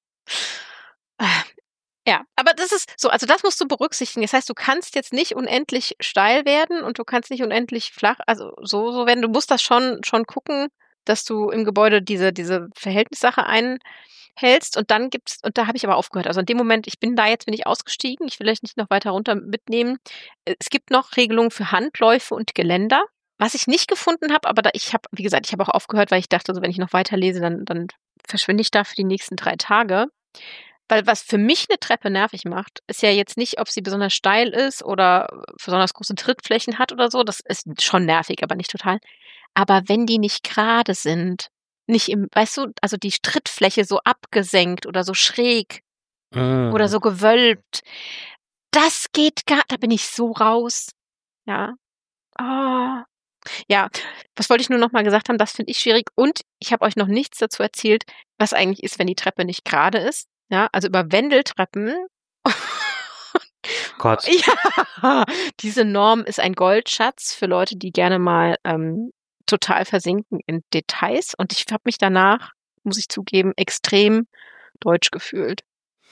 Ja, aber das ist so, also das musst du berücksichtigen. Das heißt, du kannst jetzt nicht unendlich steil werden und du kannst nicht unendlich flach, also so, so werden. Du musst das schon, schon gucken, dass du im Gebäude diese, diese Verhältnissache einhältst und dann gibt's, und da habe ich aber aufgehört. Also in dem Moment, ich bin da jetzt, bin ich ausgestiegen. Ich will euch nicht noch weiter runter mitnehmen. Es gibt noch Regelungen für Handläufe und Geländer. Was ich nicht gefunden habe, aber da, ich habe, wie gesagt, ich habe auch aufgehört, weil ich dachte, so wenn ich noch weiterlese, dann, dann verschwinde ich da für die nächsten drei Tage. Weil was für mich eine Treppe nervig macht, ist ja jetzt nicht, ob sie besonders steil ist oder besonders große Trittflächen hat oder so. Das ist schon nervig, aber nicht total. Aber wenn die nicht gerade sind, nicht im, weißt du, also die Trittfläche so abgesenkt oder so schräg Mm. oder so gewölbt, das geht gar, da bin ich so raus. Ja. Ah. Ja, was wollte ich nur noch mal gesagt haben, das finde ich schwierig. Und ich habe euch noch nichts dazu erzählt, was eigentlich ist, wenn die Treppe nicht gerade ist. Ja, also über Wendeltreppen. Gott. Ja, diese Norm ist ein Goldschatz für Leute, die gerne mal ähm, total versinken in Details. Und ich habe mich danach, muss ich zugeben, extrem deutsch gefühlt.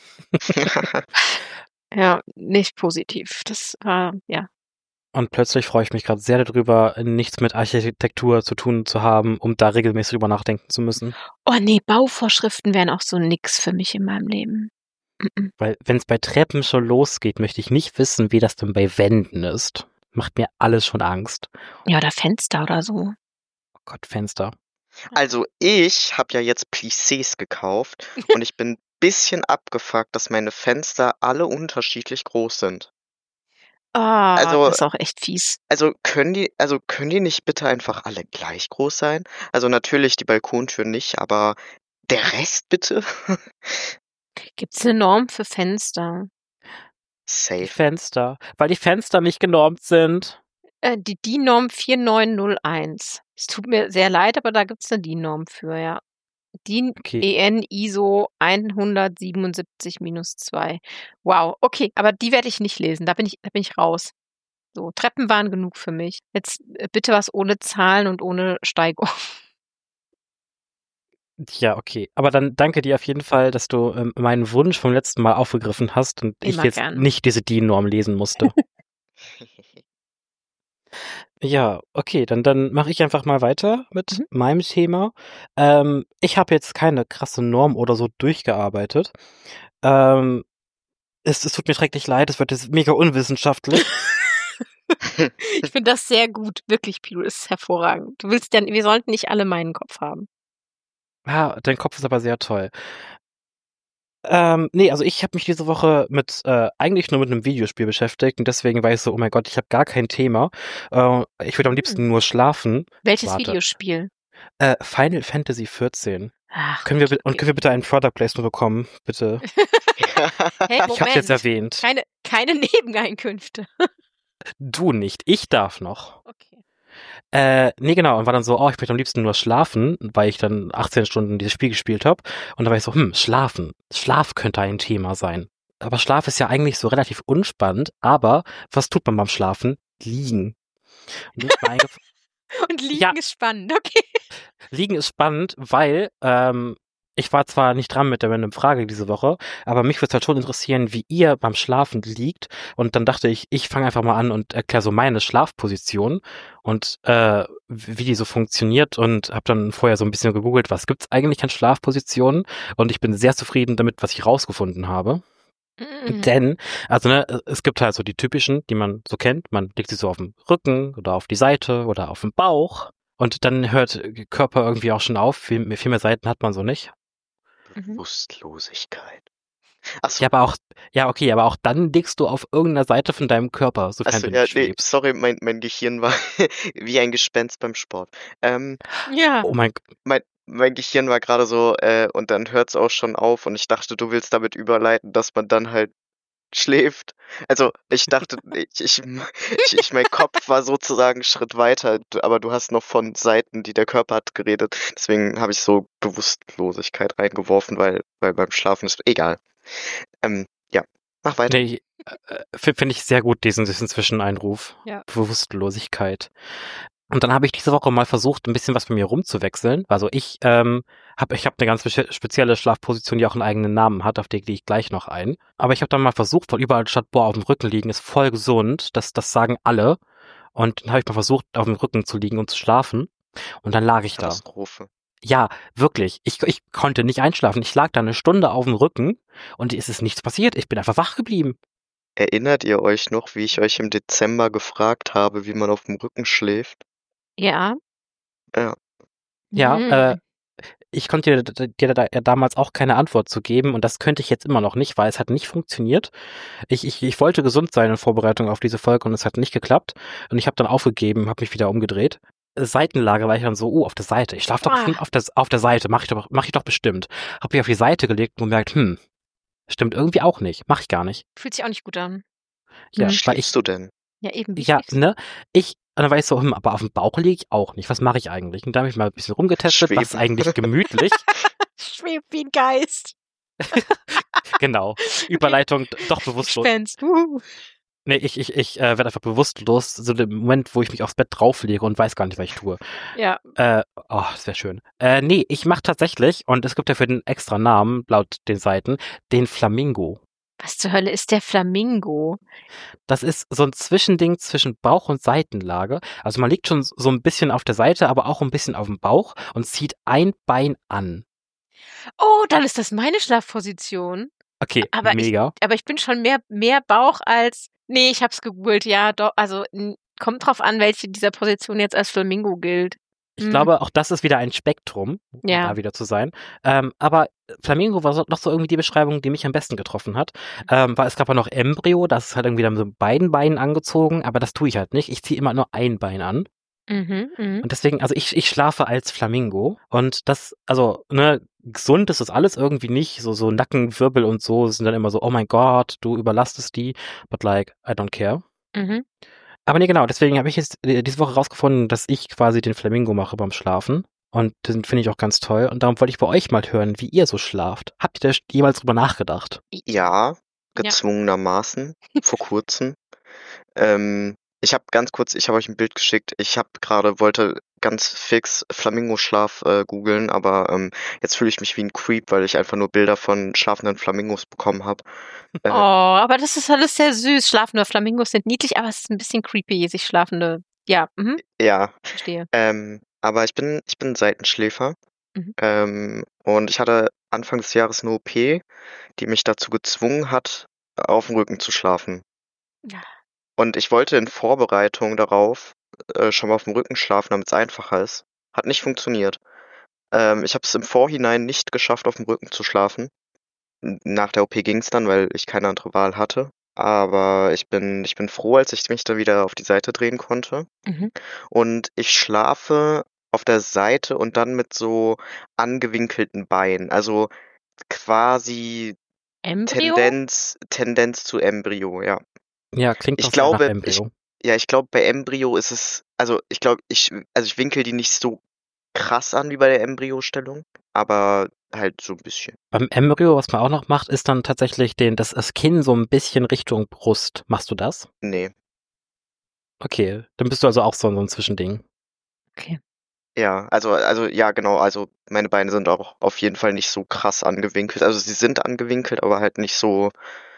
Ja, nicht positiv. Das war, äh, ja. Und plötzlich freue ich mich gerade sehr darüber, nichts mit Architektur zu tun zu haben, um da regelmäßig drüber nachdenken zu müssen. Oh nee, Bauvorschriften wären auch so nix für mich in meinem Leben. Mm-mm. Weil wenn es bei Treppen schon losgeht, möchte ich nicht wissen, wie das denn bei Wänden ist. Macht mir alles schon Angst. Ja, oder Fenster oder so. Oh Gott, Fenster. Also ich habe ja jetzt Plissés gekauft und ich bin ein bisschen abgefuckt, dass meine Fenster alle unterschiedlich groß sind. Ah, Also- das ist auch echt fies. Also können die, also können die nicht bitte einfach alle gleich groß sein? Also natürlich die Balkontüren nicht, aber der Rest bitte? Gibt's eine Norm für Fenster? Die Safe. Fenster. Weil die Fenster nicht genormt sind. Äh, die D I N-Norm vier neun null eins. Es tut mir sehr leid, aber da gibt's eine D I N-Norm für, ja. D I N Okay. E N I S O hundertsiebenundsiebzig zwei. Wow, okay, aber die werde ich nicht lesen. Da bin ich, da bin ich raus. So, Treppen waren genug für mich. Jetzt äh, bitte was ohne Zahlen und ohne Steigung. Ja, okay. Aber dann danke dir auf jeden Fall, dass du ähm, meinen Wunsch vom letzten Mal aufgegriffen hast und ich Immer jetzt gerne. nicht diese D I N-Norm lesen musste. Ja, okay, dann, dann mache ich einfach mal weiter mit Mhm. meinem Thema. Ähm, ich habe jetzt keine krasse Norm oder so durchgearbeitet. Ähm, es, es tut mir schrecklich leid, es wird jetzt mega unwissenschaftlich. Ich finde das sehr gut. Wirklich, Pilu, das ist hervorragend. Du willst ja, wir sollten nicht alle meinen Kopf haben. Ah, dein Kopf ist aber sehr toll. Ähm, nee, also ich habe mich diese Woche mit äh, eigentlich nur mit einem Videospiel beschäftigt und deswegen war ich so, oh mein Gott, ich habe gar kein Thema. Äh, ich würde am liebsten nur schlafen. Welches Warte. Videospiel? Äh, Final Fantasy vierzehn. Ach, Können wir okay, bi- und okay. können wir bitte einen Product Placement bekommen, bitte? Hey, Ich hab's jetzt Moment. erwähnt. Keine, keine Nebeneinkünfte. Du nicht, ich darf noch. Okay. Äh, nee, genau, und war dann so, oh, ich möchte am liebsten nur schlafen, weil ich dann achtzehn Stunden dieses Spiel gespielt habe. Und da war ich so, hm, schlafen. Schlaf könnte ein Thema sein. Aber Schlaf ist ja eigentlich so relativ unspannend, aber was tut man beim Schlafen? Liegen. Und mir ist mal eingef- Und liegen Ja. ist spannend, okay. Liegen ist spannend, weil ähm, ich war zwar nicht dran mit der random Frage diese Woche, aber mich würde es halt schon interessieren, wie ihr beim Schlafen liegt. Und dann dachte ich, ich fange einfach mal an und erkläre so meine Schlafposition und äh, wie die so funktioniert und habe dann vorher so ein bisschen gegoogelt, was gibt's eigentlich an Schlafpositionen, und ich bin sehr zufrieden damit, was ich rausgefunden habe. Mhm. Denn, also ne, es gibt halt so die typischen, die man so kennt. Man legt sich so auf den Rücken oder auf die Seite oder auf den Bauch und dann hört der Körper irgendwie auch schon auf. Viel, viel mehr Seiten hat man so nicht. Mhm. Bewusstlosigkeit. Achso, Ja, aber auch, ja, okay, aber auch dann liegst du auf irgendeiner Seite von deinem Körper, sofern achso, du ja, nicht nee, schwebst. sorry, mein, mein Gehirn war wie ein Gespenst beim Sport. Ähm, Ja. Oh mein Gott. mein, mein Gehirn war gerade so, äh, und dann hört's auch schon auf und ich dachte, du willst damit überleiten, dass man dann halt schläft. Also ich dachte, ich, ich, ich, ich mein Kopf war sozusagen einen Schritt weiter, du- aber du hast noch von Seiten, die der Körper hat, geredet. Deswegen habe ich so Bewusstlosigkeit reingeworfen, weil, weil beim Schlafen ist egal. Ähm, ja, mach weiter. Nee, Äh, Finde ich sehr gut, diesen, diesen Zwischeneinruf. Ja. Bewusstlosigkeit. Und dann habe ich diese Woche mal versucht, ein bisschen was bei mir rumzuwechseln. Also ich ähm, habe ich hab eine ganz spe- spezielle Schlafposition, die auch einen eigenen Namen hat, auf die gehe ich gleich noch ein. Aber ich habe dann mal versucht, weil überall statt, boah, auf dem Rücken liegen ist voll gesund. Das, das sagen alle. Und dann habe ich mal versucht, auf dem Rücken zu liegen und zu schlafen. Und dann lag ich da. Katastrophe. Ja, wirklich. Ich, ich konnte nicht einschlafen. Ich lag da eine Stunde auf dem Rücken und es ist nichts passiert. Ich bin einfach wach geblieben. Erinnert ihr euch noch, wie ich euch im Dezember gefragt habe, wie man auf dem Rücken schläft? Ja. Ja. Ja, Mhm. äh, ich konnte dir, dir da ja damals auch keine Antwort zu geben und das könnte ich jetzt immer noch nicht, weil es hat nicht funktioniert. Ich, ich, ich wollte gesund sein in Vorbereitung auf diese Folge und es hat nicht geklappt und ich habe dann aufgegeben, habe mich wieder umgedreht. Seitenlage war ich dann so, oh, auf der Seite. Ich schlafe doch Ah. bestimmt auf der, auf der Seite, mach ich doch, mach ich doch bestimmt. Hab mich auf die Seite gelegt und gemerkt, hm, stimmt irgendwie auch nicht, mach ich gar nicht. Fühlt sich auch nicht gut an. Ja, Mhm. Wie weil schläfst ich, du denn? Ja, eben. Wie ja, schläfst du? ne, ich, und dann war ich so, hm, aber auf dem Bauch liege ich auch nicht. Was mache ich eigentlich? Und da habe ich mal ein bisschen rumgetestet, was ist Schweben. eigentlich gemütlich. Schwebt wie ein Geist. Genau. Überleitung doch bewusstlos. Gespenst. Uh. Nee, ich, ich, ich äh, werde einfach bewusstlos, so dem Moment, wo ich mich aufs Bett drauflege und weiß gar nicht, was ich tue. Ja. Äh, oh, das wäre schön. Äh, nee, ich mache tatsächlich, und es gibt ja für den extra Namen, laut den Seiten, den Flamingo. Was zur Hölle ist der Flamingo? Das ist so ein Zwischending zwischen Bauch- und Seitenlage. Also man liegt schon so ein bisschen auf der Seite, aber auch ein bisschen auf dem Bauch und zieht ein Bein an. Oh, dann ist das meine Schlafposition. Okay, Aber mega. Ich, aber ich bin schon mehr, mehr Bauch als... Nee, ich hab's gegoogelt, ja, doch. Also n- kommt drauf an, welche dieser Position jetzt als Flamingo gilt. Ich Hm. glaube, auch das ist wieder ein Spektrum, um Ja. da wieder zu sein. Ähm, aber Flamingo war so, noch so irgendwie die Beschreibung, die mich am besten getroffen hat. Ähm, weil es gab ja noch Embryo, das ist halt irgendwie dann so beiden Beinen angezogen, aber das tue ich halt nicht. Ich ziehe immer nur ein Bein an. Mhm, mhm. Und deswegen, also ich, ich schlafe als Flamingo. Und das, also, ne, gesund ist das alles irgendwie nicht. So, so Nackenwirbel und so sind dann immer so, oh mein Gott, du überlastest die. But like, I don't care. Mhm. Aber nee, genau, deswegen habe ich jetzt äh, diese Woche rausgefunden, dass ich quasi den Flamingo mache beim Schlafen. Und den finde ich auch ganz toll. Und darum wollte ich bei euch mal hören, wie ihr so schlaft. Habt ihr da jemals drüber nachgedacht? Ja, gezwungenermaßen, vor kurzem. Ähm, ich habe ganz kurz, ich habe euch ein Bild geschickt. Ich habe gerade, wollte ganz fix Flamingoschlaf äh, googeln, aber ähm, jetzt fühle ich mich wie ein Creep, weil ich einfach nur Bilder von schlafenden Flamingos bekommen habe. Oh, aber das ist alles sehr süß. Schlafende Flamingos sind niedlich, aber es ist ein bisschen creepy, sich schlafende... Ja, mhm. Ja, Verstehe. ähm, aber ich bin, ich bin Seitenschläfer. Mhm. Ähm, und ich hatte Anfang des Jahres eine O P, die mich dazu gezwungen hat, auf dem Rücken zu schlafen. Ja. Und ich wollte in Vorbereitung darauf äh, schon mal auf dem Rücken schlafen, damit es einfacher ist. Hat nicht funktioniert. Ähm, ich habe es im Vorhinein nicht geschafft, auf dem Rücken zu schlafen. N- Nach der O P ging es dann, weil ich keine andere Wahl hatte. Aber ich bin, ich bin froh, als ich mich dann wieder auf die Seite drehen konnte. Mhm. Und ich schlafe auf der Seite und dann mit so angewinkelten Beinen. Also quasi Embryo? Tendenz, Tendenz zu Embryo, ja. Ja, klingt Ich doch sehr nach glaube, ich, Embryo. ja, ich glaube, bei Embryo ist es, also ich glaube, ich, also ich winkel die nicht so krass an wie bei der Embryo-Stellung, aber halt so ein bisschen. Beim Embryo, was man auch noch macht, ist dann tatsächlich den, das, das Kinn so ein bisschen Richtung Brust. Machst du das? Nee, Okay, dann bist du also auch so, so ein Zwischending. Okay. ja, also, also, ja, genau, also meine Beine sind auch auf jeden Fall nicht so krass angewinkelt. Also sie sind angewinkelt, aber halt nicht so,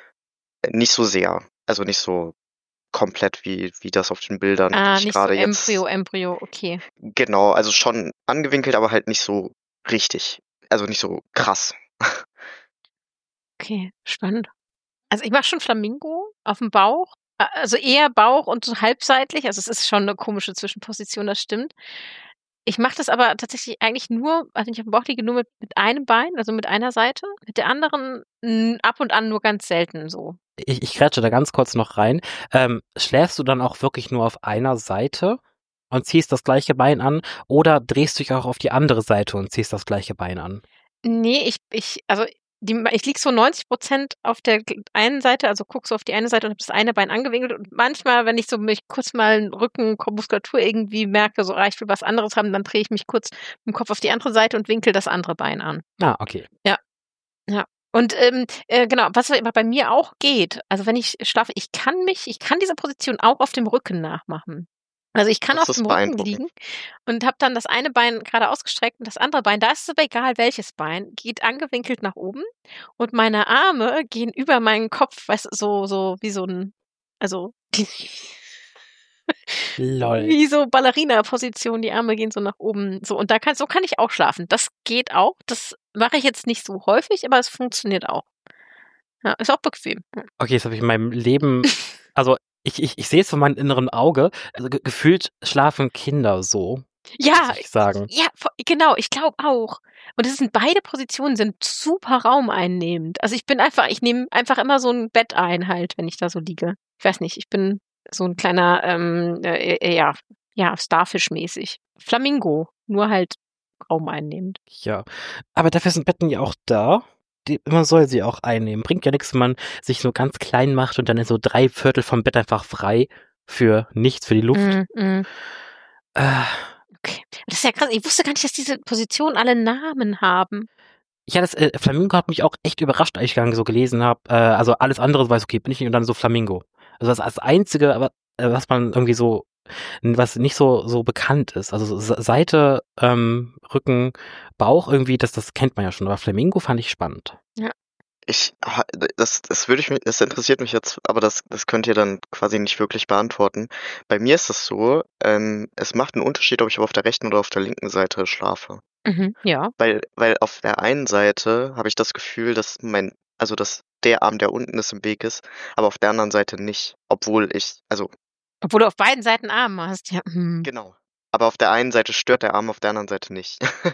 nicht so sehr. Also nicht so komplett wie, wie das auf den Bildern, die Ah, ich nicht so gerade jetzt. Embryo, Embryo, okay. Genau, also schon angewinkelt, aber halt nicht so richtig. Also nicht so krass. Okay, spannend. Also ich mache schon Flamingo auf dem Bauch. A- Also eher Bauch und so halbseitlich. Also es ist schon eine komische Zwischenposition, das stimmt. Ich mache das aber tatsächlich eigentlich nur, also wenn ich auf dem Bauch liege, nur mit, mit einem Bein, also mit einer Seite. Mit der anderen mm, ab und an nur ganz selten so. Ich, ich grätsche da ganz kurz noch rein. Ähm, schläfst du dann auch wirklich nur auf einer Seite und ziehst das gleiche Bein an oder drehst du dich auch auf die andere Seite und ziehst das gleiche Bein an? Nee, ich, ich, also die, ich lieg so neunzig Prozent auf der einen Seite, also guck so auf die eine Seite und habe das eine Bein angewinkelt und manchmal, wenn ich so mich kurz mal Rücken, Muskulatur irgendwie merke, so, ah, ich will was anderes haben, dann drehe ich mich kurz mit dem Kopf auf die andere Seite und winkel das andere Bein an. Ah, okay. Ja, Und ähm, äh, genau, was aber bei mir auch geht, also wenn ich schlafe, ich kann mich, ich kann diese Position auch auf dem Rücken nachmachen. Also ich kann Das auf dem ist Rücken beeindruckend. liegen und habe dann das eine Bein gerade ausgestreckt und das andere Bein, da ist es aber egal welches Bein, geht angewinkelt nach oben und meine Arme gehen über meinen Kopf, weißt du, so, so wie so ein, also die, Lol. wie so Ballerina-Position, die Arme gehen so nach oben, so und da kann, so kann ich auch schlafen. Das geht auch. Das mache ich jetzt nicht so häufig, aber es funktioniert auch. Ja, ist auch bequem. Okay, das habe ich in meinem Leben, also ich, ich, ich sehe es von meinem inneren Auge, also ge gefühlt schlafen Kinder so, Ja, muss ich sagen. ja, vo- genau, ich glaube auch. Und es sind beide Positionen sind super raumeinnehmend. Also ich bin einfach, ich nehme einfach immer so ein Bett ein halt, wenn ich da so liege. Ich weiß nicht, ich bin so ein kleiner, ähm, äh, äh, ja, ja, Starfish-mäßig. Flamingo, nur halt raumeinnehmend. Ja, aber dafür sind Betten ja auch da. Die, man soll sie auch einnehmen. Bringt ja nichts, wenn man sich so ganz klein macht und dann ist so drei Viertel vom Bett einfach frei für nichts, für die Luft. Mm, mm. Äh, Okay. Das ist ja krass. Ich wusste gar nicht, dass diese Positionen alle Namen haben. ja, das äh, Flamingo hat mich auch echt überrascht, als ich gar nicht so gelesen habe. Äh, also alles andere weiß, okay, bin ich nicht und dann so Flamingo. Also das, das Einzige, aber, äh, was man irgendwie so, was nicht so so bekannt ist. Also so Se- Seite, ähm, Rücken, Bauch irgendwie, das, das kennt man ja schon. Aber Flamingo fand ich spannend. Ich, ha- das, das würde ich mich, das interessiert mich jetzt, aber das, das könnt ihr dann quasi nicht wirklich beantworten. Bei mir ist es so, ähm, es macht einen Unterschied, ob ich auf der rechten oder auf der linken Seite schlafe. Mhm, ja. Weil, weil auf der einen Seite habe ich das Gefühl, dass mein, also dass der Arm, der unten ist, im Weg ist, aber auf der anderen Seite nicht. Obwohl ich, also Obwohl du auf beiden Seiten Arme hast, ja. Hm. genau. Aber auf der einen Seite stört der Arm, auf der anderen Seite nicht.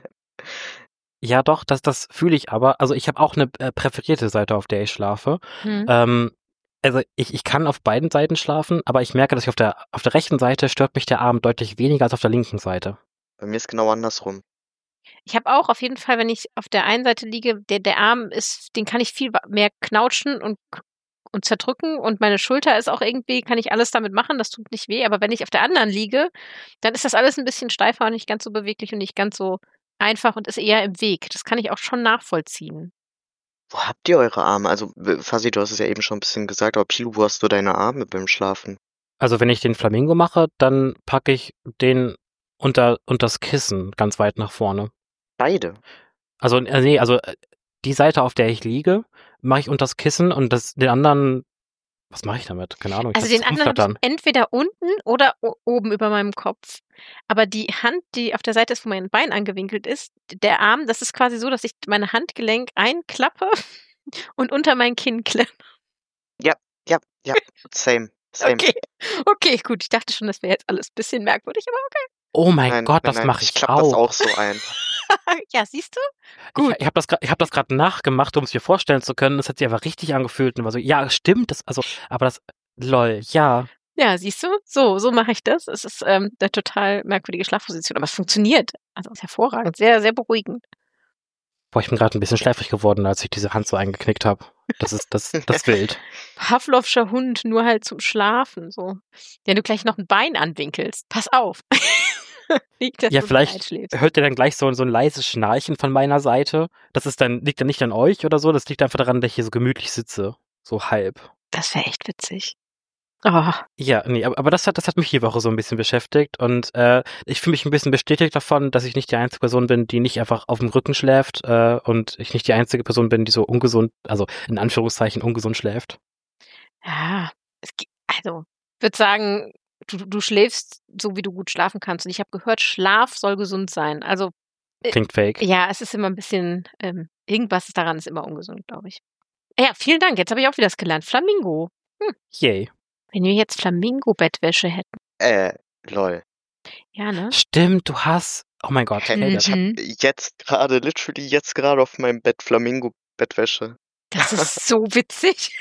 Ja, doch, das, das fühle ich aber. Also ich habe auch eine äh, präferierte Seite, auf der ich schlafe. Hm. Ähm, also ich, ich kann auf beiden Seiten schlafen, aber ich merke, dass ich auf der, auf der rechten Seite stört mich der Arm deutlich weniger als auf der linken Seite. Bei mir ist genau andersrum. Ich habe auch auf jeden Fall, wenn ich auf der einen Seite liege, der, der Arm ist, den kann ich viel wa- mehr knautschen und, und zerdrücken und meine Schulter ist auch irgendwie, kann ich alles damit machen, das tut nicht weh. Aber wenn ich auf der anderen liege, dann ist das alles ein bisschen steifer und nicht ganz so beweglich und nicht ganz so einfach und ist eher im Weg. Das kann ich auch schon nachvollziehen. Wo habt ihr eure Arme? Also, w- Fasi, du hast es ja eben schon ein bisschen gesagt, aber Pilu, wo hast du deine Arme beim Schlafen? Also wenn ich den Flamingo mache, dann packe ich den unter, unter das Kissen ganz weit nach vorne. Beide. Also, äh, nee, also äh, die Seite, auf der ich liege, mache ich unter das Kissen und das, den anderen, was mache ich damit? Keine Ahnung, ich Also lasse den es anderen habe ich rumflattern. entweder unten oder o- oben über meinem Kopf. Aber die Hand, die auf der Seite ist, wo mein Bein angewinkelt ist, der Arm, das ist quasi so, dass ich meine Handgelenk einklappe und unter mein Kinn klemme. Ja, ja, ja. Same. Same. Okay, okay, gut. Ich dachte schon, das wäre jetzt alles ein bisschen merkwürdig, aber Oh mein Nein, Gott, nein, das nein. mache Ich ich klappe das auch. auch so ein. ja, siehst du? Ich, Gut. ich habe das, gra- ich hab das gerade nachgemacht, um es mir vorstellen zu können. Das hat sich einfach richtig angefühlt und war so, ja, stimmt, das, also, aber das, lol, ja. Ja, siehst du? So, so mache ich das. Es ist ähm, eine total merkwürdige Schlafposition, aber es funktioniert. Also es ist hervorragend, sehr, sehr beruhigend. Boah, ich bin gerade ein bisschen schläfrig geworden, als ich diese Hand so eingeknickt habe. Das ist, das, das ist wild. Pavlovscher Hund, nur halt zum Schlafen, so. Wenn du gleich noch ein Bein anwinkelst, pass auf. Nicht, dass Ja, du vielleicht einschläfst. hört ihr dann gleich so, so ein leises Schnarchen von meiner Seite. Das ist dann, liegt dann nicht an euch oder so, das liegt einfach daran, dass ich hier so gemütlich sitze. So halb. Das wäre echt witzig. Oh, Ja, nee, aber, aber das hat, das hat mich die Woche so ein bisschen beschäftigt und äh, ich fühle mich ein bisschen bestätigt davon, dass ich nicht die einzige Person bin, die nicht einfach auf dem Rücken schläft äh, und ich nicht die einzige Person bin, die so ungesund, also in Anführungszeichen ungesund schläft. ja. Es, ge- also, ich würde sagen, du, du schläfst so, wie du gut schlafen kannst. Und ich habe gehört, Schlaf soll gesund sein. Also, Klingt fake. ja, es ist immer ein bisschen, ähm, irgendwas ist daran ist immer ungesund, glaube ich. Ja, vielen Dank. Jetzt habe ich auch wieder was gelernt. Flamingo. Yay. Wenn wir jetzt Flamingo-Bettwäsche hätten. Äh, lol. Ja, ne? Stimmt, du hast. Oh mein Gott. Hä? Caleb. Ich hab Mhm. jetzt gerade, literally jetzt gerade auf meinem Bett Flamingo-Bettwäsche. Das ist so witzig.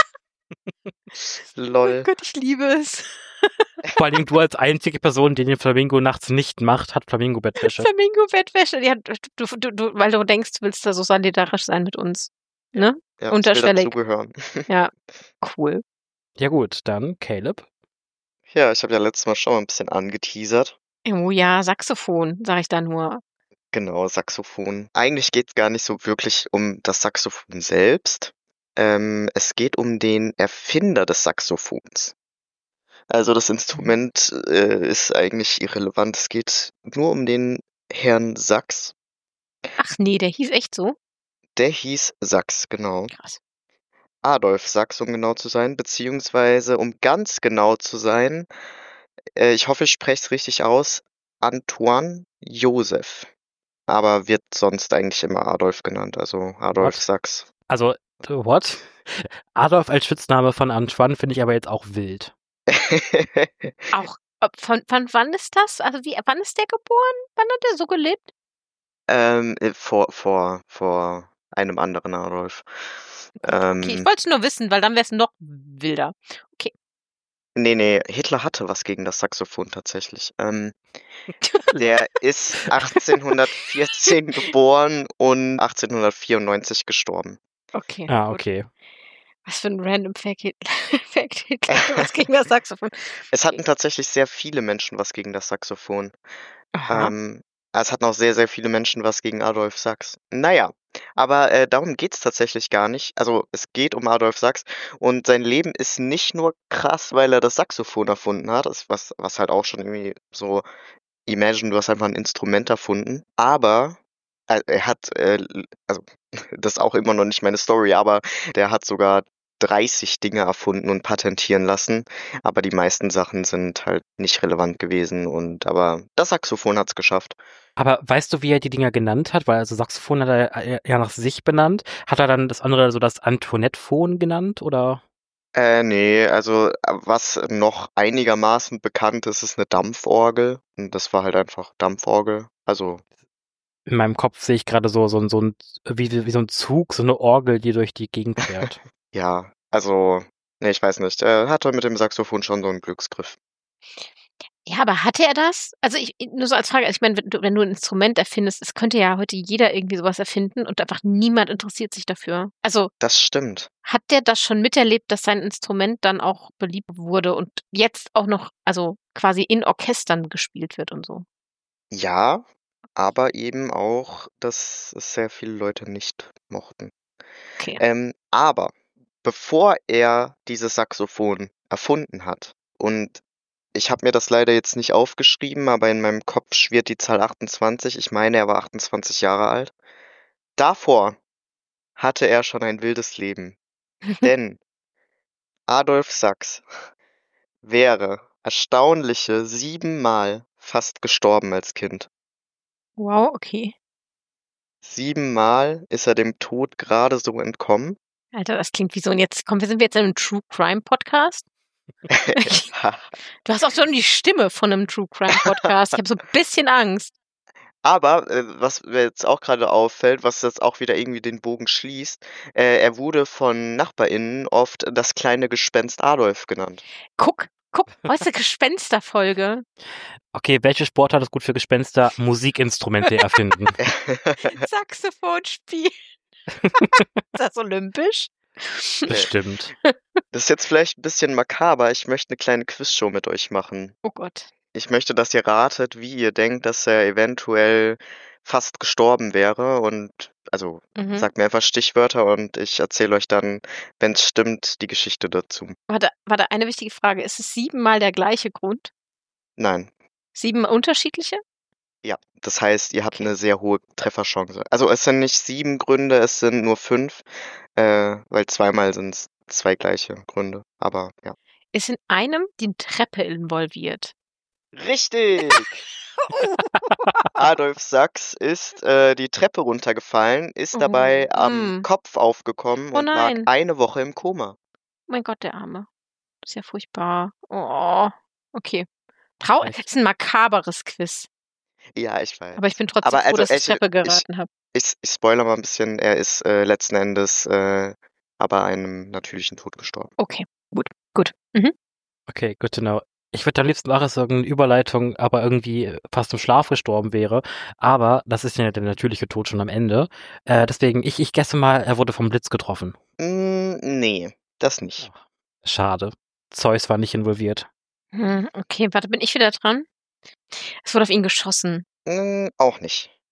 Oh Lol. Gott, ich liebe es. Vor allem du als einzige Person, die den Flamingo nachts nicht macht, hat Flamingo-Bettwäsche. Flamingo-Bettwäsche. Ja, du, du, du, weil du denkst, du willst da so solidarisch sein mit uns. Ne? Ja, ich will Unterschwellig. dazugehören. Ja, cool. Ja gut, dann Caleb. Ja, ich habe ja letztes Mal schon mal ein bisschen angeteasert. Oh ja, Saxophon, sag ich da nur. Genau, Saxophon. Eigentlich geht's gar nicht so wirklich um das Saxophon selbst. Ähm, es geht um den Erfinder des Saxophons. Also das Instrument äh, ist eigentlich irrelevant. Es geht nur um den Herrn Sachs. Ach nee, der hieß echt so? Der hieß Sachs, genau. Krass. Adolf Sachs, um genau zu sein, beziehungsweise um ganz genau zu sein, äh, ich hoffe, ich spreche es richtig aus, Antoine Joseph. Aber wird sonst eigentlich immer Adolf genannt, also Adolf What? Sachs. Also, what? Adolf als Spitzname von Antoine finde ich aber jetzt auch wild. Auch, ob, von, von wann ist das? Also wie, wann ist der geboren? Wann hat der so gelebt? ähm, äh, vor, vor, vor einem anderen Adolf. Okay, ich Ähm, wollte es nur wissen, weil dann wäre es noch wilder. Okay. nee, nee, Hitler hatte was gegen das Saxophon tatsächlich. Ähm, der ist achtzehnhundertvierzehn geboren und achtzehnhundertvierundneunzig gestorben. Okay, Ah, gut. okay. Was für ein random Fact, Fact Hitler hatte was gegen das Saxophon. Es hatten tatsächlich sehr viele Menschen was gegen das Saxophon. Aha. Ähm, es hatten auch sehr, sehr viele Menschen was gegen Adolf Sachs. Naja, aber äh, darum geht's tatsächlich gar nicht. Also es geht um Adolf Sachs und sein Leben ist nicht nur krass, weil er das Saxophon erfunden hat, das, was, was halt auch schon irgendwie so, imagine, du hast einfach ein Instrument erfunden, aber äh, er hat, äh, l- also das ist auch immer noch nicht meine Story, aber der hat sogar dreißig Dinge erfunden und patentieren lassen, aber die meisten Sachen sind halt nicht relevant gewesen und aber das Saxophon hat's geschafft. Aber weißt du, wie er die Dinger genannt hat? Weil also Saxophon hat er äh, ja nach sich benannt. Hat er dann das andere so das Antoinette-Phon genannt oder? Äh, ne, also äh, was noch einigermaßen bekannt ist, ist eine Dampforgel und das war halt einfach Dampforgel. Also In meinem Kopf sehe ich gerade so, so, ein- so ein, wie, wie so ein Zug, so eine Orgel, die durch die Gegend fährt. ja, also ne, ich weiß nicht. Er hatte mit dem Saxophon schon so einen Glücksgriff. Ja, aber hatte er das? Also ich, nur so als Frage, also ich meine, wenn du, wenn du ein Instrument erfindest, es könnte ja heute jeder irgendwie sowas erfinden und einfach niemand interessiert sich dafür. Also Das stimmt. hat der das schon miterlebt, dass sein Instrument dann auch beliebt wurde und jetzt auch noch, also quasi in Orchestern gespielt wird und so? Ja, aber eben auch, dass es sehr viele Leute nicht mochten. Okay. Ähm, aber bevor er dieses Saxophon erfunden hat und ich habe mir das leider jetzt nicht aufgeschrieben, aber in meinem Kopf schwirrt die Zahl achtundzwanzig. Ich meine, er war achtundzwanzig Jahre alt. Davor hatte er schon ein wildes Leben, denn Adolf Sachs wäre erstaunliche siebenmal fast gestorben als Kind. Wow, okay. Siebenmal ist er dem Tod gerade so entkommen. Alter, das klingt wie so, und jetzt kommen wir, sind wir jetzt in einem True Crime Podcast? Du hast auch schon die Stimme von einem True Crime Podcast. Ich habe so ein bisschen Angst. Aber äh, was mir jetzt auch gerade auffällt, was jetzt auch wieder irgendwie den Bogen schließt, äh, er wurde von NachbarInnen oft das kleine Gespenst Adolf genannt. Guck, guck, heute Gespensterfolge. Okay, welche Sportart ist gut für Gespenster? Musikinstrumente erfinden. Saxophon spielen. Ist das olympisch? Bestimmt. Das ist jetzt vielleicht ein bisschen makaber. Ich möchte eine kleine Quizshow mit euch machen. Oh Gott. Ich möchte, dass ihr ratet, wie ihr denkt, dass er eventuell fast gestorben wäre. Und also Mhm. sagt mir einfach Stichwörter und ich erzähle euch dann, wenn es stimmt, die Geschichte dazu. Warte, warte, eine wichtige Frage. Ist es siebenmal der gleiche Grund? Nein. Sieben unterschiedliche? Ja, das heißt, ihr habt Okay. eine sehr hohe Trefferchance. Also es sind nicht sieben Gründe, es sind nur fünf, äh, weil zweimal sind es zwei gleiche Gründe. Aber ja. Ist in einem die Treppe involviert? Richtig! Adolf Sachs ist äh, die Treppe runtergefallen, ist dabei Oh, am mm. Kopf aufgekommen Oh und lag nein. eine Woche im Koma. Mein Gott, der Arme. Das ist ja furchtbar. Oh, okay. Trau Echt? das ist ein makaberes Quiz. Ja, ich weiß. Aber ich bin trotzdem Aber froh, also dass ich ich, Treppe ich, geraten habe. ich, ich spoilere mal ein bisschen, er ist äh, letzten Endes äh, aber einem natürlichen Tod gestorben. Okay, gut, gut. Mhm. Okay, good to know. Ich würde am liebsten machen, dass irgendeine Überleitung aber irgendwie fast im Schlaf gestorben wäre. Aber das ist ja der natürliche Tod schon am Ende. Äh, deswegen, ich, ich guesse mal, er wurde vom Blitz getroffen. Mm, nee, das nicht. Schade. Zeus war nicht involviert. Hm, okay, warte, bin ich wieder dran? Es wurde auf ihn geschossen. Mm, auch nicht.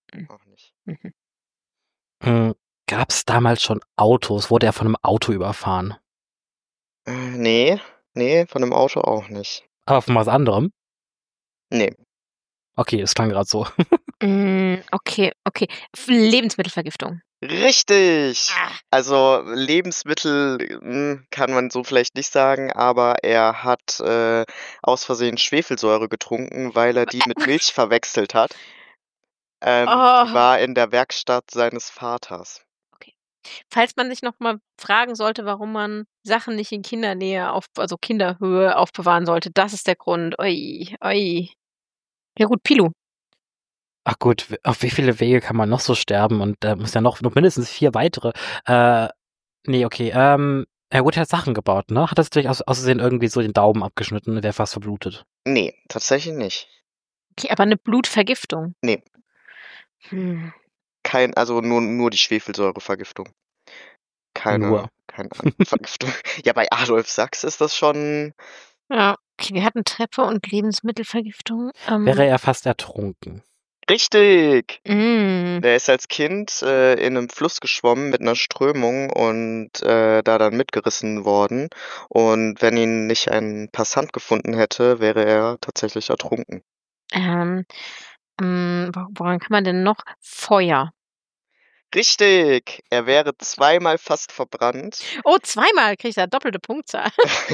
auch nicht. Mhm. Hm, Gab es damals schon Autos? Wurde er von einem Auto überfahren? Äh, nee, nee, von einem Auto auch nicht. Aber von was anderem? Nee, Okay, es klang gerade so. Mm, okay, okay. F- Lebensmittelvergiftung. richtig! Ah, Also Lebensmittel hm, kann man so vielleicht nicht sagen, aber er hat äh, aus Versehen Schwefelsäure getrunken, weil er die mit Milch verwechselt hat. Ähm, die oh, war in der Werkstatt seines Vaters. okay. Falls man sich noch mal fragen sollte, warum man Sachen nicht in Kindernähe auf, also Kinderhöhe aufbewahren sollte, das ist der Grund. Oi, oi. Ja gut, Pilu. Ach gut, w- auf wie viele Wege kann man noch so sterben? Und da muss ja noch, noch mindestens vier weitere. Äh, nee, okay. Ähm, er wurde hat Sachen gebaut, ne? Hat er sich durch aus, aus Versehen irgendwie so den Daumen abgeschnitten und wäre fast verblutet. Nee, tatsächlich nicht. Okay, aber eine Blutvergiftung. Nee, Hm. kein, also nur, nur die Schwefelsäurevergiftung. Keine, Nur. keine andere Vergiftung. Ja, bei Adolf Sachs ist das schon. Ja, okay, wir hatten Treppe und Lebensmittelvergiftung. Wäre Ähm, er fast ertrunken. Richtig! mm, Der ist als Kind äh, in einem Fluss geschwommen mit einer Strömung und äh, da dann mitgerissen worden. Und wenn ihn nicht ein Passant gefunden hätte, wäre er tatsächlich ertrunken. ähm, ähm, wo- woran kann man denn noch? Feuer. Richtig! Er wäre zweimal fast verbrannt. Oh, zweimal kriegt er doppelte Punktzahl.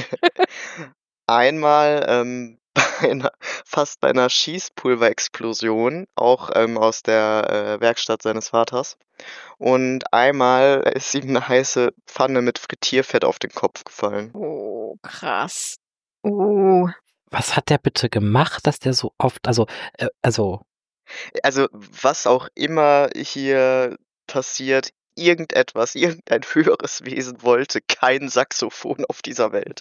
Einmal ähm, bei einer, fast bei einer Schießpulverexplosion, auch ähm, aus der äh, Werkstatt seines Vaters. Und einmal ist ihm eine heiße Pfanne mit Frittierfett auf den Kopf gefallen. Oh, krass. Oh, Was hat der bitte gemacht, dass der so oft, also, äh, also, Also, was auch immer hier passiert, irgendetwas, irgendein höheres Wesen wollte kein Saxophon auf dieser Welt.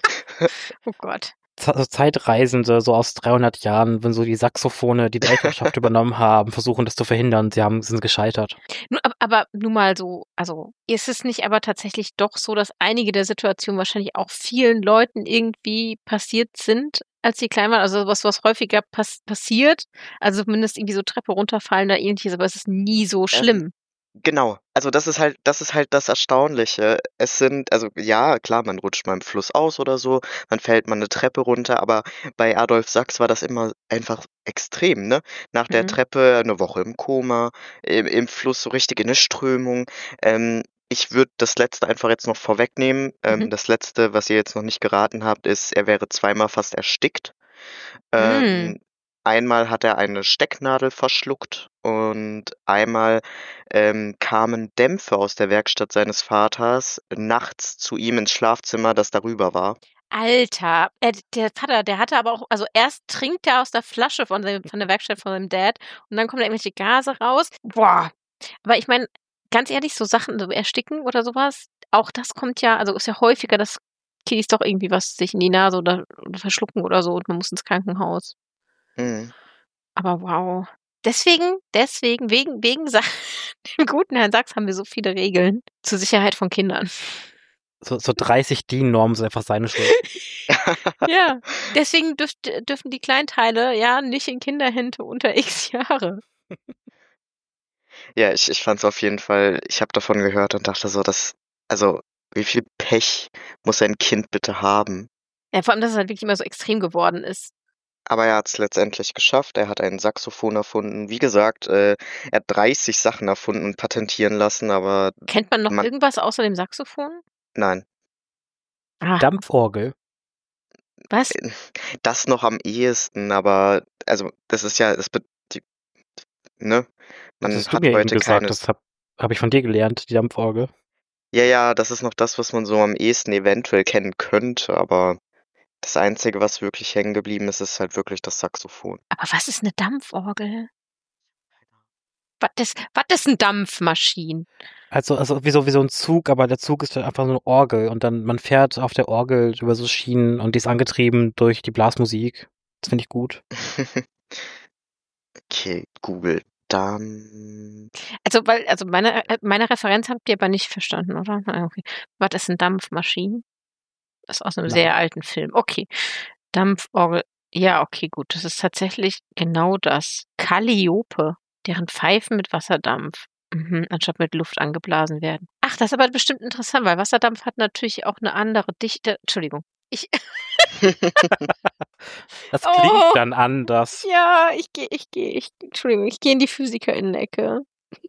oh Gott. Z- so Zeitreisende, so aus dreihundert Jahren, wenn so die Saxophone die Weltherrschaft übernommen haben, versuchen das zu verhindern, sie haben, sind gescheitert. Nun, ab- aber nun mal so, also ist es nicht aber tatsächlich doch so, dass einige der Situationen wahrscheinlich auch vielen Leuten irgendwie passiert sind, als sie klein waren? Also was, was häufiger pass passiert, also zumindest irgendwie so Treppe runterfallen oder ähnliches, aber es ist nie so Ähm, schlimm. genau. Also, das ist halt das ist halt das Erstaunliche. Es sind also, ja, klar, man rutscht mal im Fluss aus oder so, man fällt mal eine Treppe runter, aber bei Adolf Sachs war das immer einfach extrem, ne? Nach der Mhm. Treppe eine Woche im Koma, im im Fluss so richtig in 'ne Strömung. Ähm, ich würde das Letzte einfach jetzt noch vorwegnehmen. Mhm. Ähm, das Letzte, was ihr jetzt noch nicht geraten habt, ist, er wäre zweimal fast erstickt. Mm. Ähm, einmal hat er eine Stecknadel verschluckt und einmal, ähm, kamen Dämpfe aus der Werkstatt seines Vaters nachts zu ihm ins Schlafzimmer, das darüber war. Alter, äh, der Vater, der hatte aber auch, also erst trinkt er aus der Flasche von, seinem, von der Werkstatt von seinem Dad und dann kommen da irgendwelche Gase raus. Boah. Aber ich meine, ganz ehrlich, so Sachen, so ersticken oder sowas, auch das kommt ja, also ist ja häufiger, dass Kiddies doch irgendwie was sich in die Nase oder, oder verschlucken oder so und man muss ins Krankenhaus. Mhm. Aber wow. Deswegen, deswegen, wegen, wegen Sa dem guten Herrn Sachs haben wir so viele Regeln zur Sicherheit von Kindern. So, so dreißig D I N-Normen sind einfach seine Schuld. Ja, deswegen dürft, dürfen die Kleinteile ja nicht in Kinderhände unter X Jahre. Ja, ich ich fand's auf jeden Fall, ich habe davon gehört und dachte so, das also, wie viel Pech muss ein Kind bitte haben? Ja, vor allem, dass es halt wirklich immer so extrem geworden ist. Aber er hat's letztendlich geschafft. Er hat ein Saxophon erfunden. Wie gesagt, äh, er hat dreißig Sachen erfunden und patentieren lassen, aber Kennt man noch man irgendwas außer dem Saxophon? nein. Ah, Dampforgel. was? Äh, das noch am ehesten, aber also, das ist ja das bet die ne? Das Man hast du hat mir eben heute keine gesagt, s das habe hab hab ich von dir gelernt, die Dampforgel. ja, ja, das ist noch das, was man so am ehesten eventuell kennen könnte, aber das Einzige, was wirklich hängen geblieben ist, ist halt wirklich das Saxophon. Aber was ist eine Dampforgel? Was ist, was ist eine Dampfmaschine? Also, also wie so, wie so ein Zug, aber der Zug ist halt einfach so eine Orgel und dann man fährt auf der Orgel über so Schienen und die ist angetrieben durch die Blasmusik. Das finde ich gut. Okay, Google. Dann Also, weil, also meine, äh, meine Referenz habt ihr aber nicht verstanden, oder? Ah, okay. Was ist eine Dampfmaschine? Das ist aus einem Nein. sehr alten Film. Okay. Dampforgel. Ja, okay, gut. Das ist tatsächlich genau das. Calliope. Deren Pfeifen mit Wasserdampf, mhm, anstatt mit Luft angeblasen werden. Ach, das ist aber bestimmt interessant, weil Wasserdampf hat natürlich auch eine andere Dichte. Entschuldigung. Ich, Das klingt oh, dann anders. ja, ich gehe, ich gehe, ich, Entschuldigung, ich gehe in die PhysikerInnen-Ecke.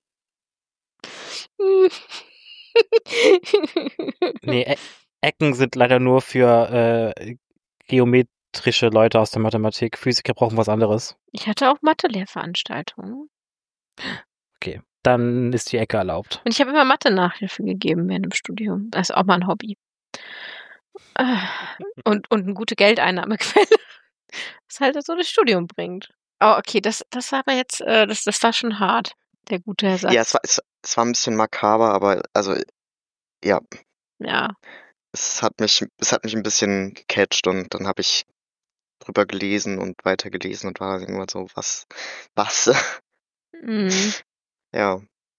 Nee, e Ecken sind leider nur für äh, geometrische Leute aus der Mathematik. Physiker brauchen was anderes. Ich hatte auch Mathe-Lehrveranstaltungen. Okay, dann ist die Ecke erlaubt. Und ich habe immer Mathe-Nachhilfe gegeben während dem Studium. Das ist auch mal ein Hobby. Und, und eine gute Geldeinnahmequelle, was halt so das Studium bringt. Oh, okay, das, das war aber jetzt, äh, das, das war schon hart, der gute Herr Sachs. Ja, es war, es, es war ein bisschen makaber, aber also, ja, Ja, es hat mich, es hat mich ein bisschen gecatcht und dann habe ich drüber gelesen und weitergelesen und war irgendwann so, was, was? mhm. Ja.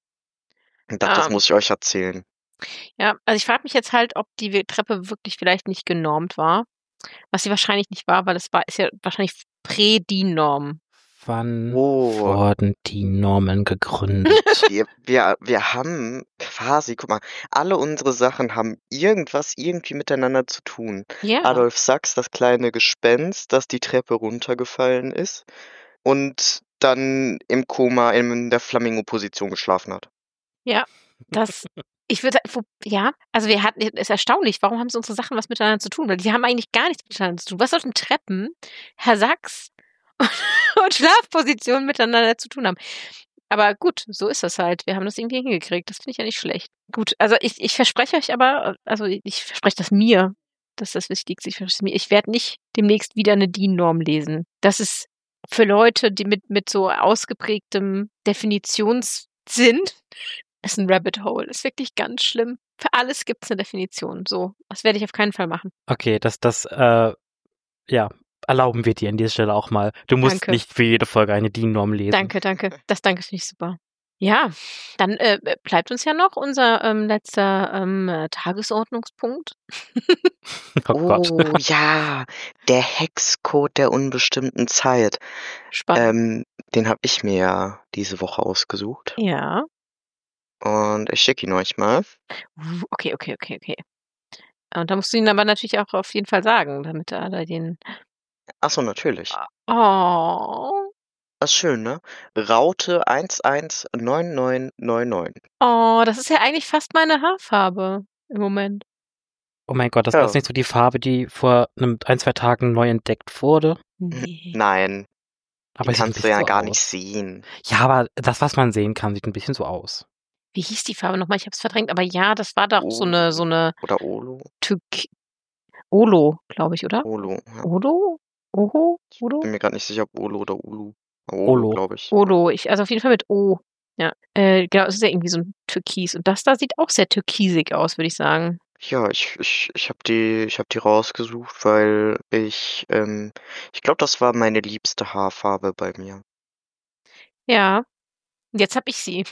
Und dachte, das Ähm, muss ich euch erzählen. ja, also ich frage mich jetzt halt, ob die We- Treppe wirklich vielleicht nicht genormt war. Was sie wahrscheinlich nicht war, weil es war, ist ja wahrscheinlich prä-D-Norm. Wann Oh, wurden die Normen gegründet? wir, wir, wir haben quasi, guck mal, alle unsere Sachen haben irgendwas irgendwie miteinander zu tun. Ja, Adolf Sachs, das kleine Gespenst, das die Treppe runtergefallen ist und dann im Koma in der Flamingo-Position geschlafen hat. ja, das, ich würde, wo- ja, also wir hatten, ist erstaunlich, warum haben sie unsere Sachen was miteinander zu tun? Weil die haben eigentlich gar nichts miteinander zu tun. Was sollten Treppen, Herr Sachs und Schlafpositionen miteinander zu tun haben? Aber gut, so ist das halt. Wir haben das irgendwie hingekriegt. Das finde ich ja nicht schlecht. Gut, also ich, ich verspreche euch aber, also ich verspreche das mir. Das ist das Wichtigste. Ich verspreche es mir. Ich werde nicht demnächst wieder eine DIN-Norm lesen. Das ist für Leute, die mit, mit so ausgeprägtem Definitionssinn, ist ein Rabbit Hole. Ist wirklich ganz schlimm. Für alles gibt es eine Definition. So, das werde ich auf keinen Fall machen. Okay, das, das, äh, ja, erlauben wir dir an dieser Stelle auch mal. Du musst Danke. nicht für jede Folge eine DIN-Norm lesen. Danke, danke. Das Danke finde ich super. Ja, dann äh, bleibt uns ja noch unser ähm, letzter ähm, äh, Tagesordnungspunkt. Oh Gott. Oh ja, der Hexcode der unbestimmten Zeit. Spannend. Ähm, den habe ich mir ja diese Woche ausgesucht Ja. und ich schicke ihn euch mal. Uh, Okay, okay, okay, okay. Und da musst du ihn aber natürlich auch auf jeden Fall sagen, damit er da den. Achso, natürlich. Oh. Das ist schön, ne? Raute eins eins neun neun neun neun. Oh, das ist ja eigentlich fast meine Haarfarbe im Moment. Oh mein Gott, das Ja. ist nicht so die Farbe, die vor einem, ein, zwei Tagen neu entdeckt wurde. Nee. Nein, Aber die es sieht ein kannst du bisschen ja so gar aus. nicht sehen. Ja, aber das, was man sehen kann, sieht ein bisschen so aus. Wie hieß die Farbe nochmal? Ich habe es verdrängt, aber ja, das war doch so eine, so eine Oder Olo? Türk Olo, glaube ich, oder? Olo, ja. Odo? Oho? Odo? Bin mir gerade nicht sicher, ob Olo oder Ulu. Aber Olo. Olo, glaube ich. Odo, ich, also auf jeden Fall mit O. Ja, äh, genau, es ist ja irgendwie so ein Türkis. Und das da sieht auch sehr türkisig aus, würde ich sagen. Ja, ich, ich, ich habe die, ich hab die rausgesucht, weil ich, ähm, ich glaube, das war meine liebste Haarfarbe bei mir. Ja, jetzt habe ich sie.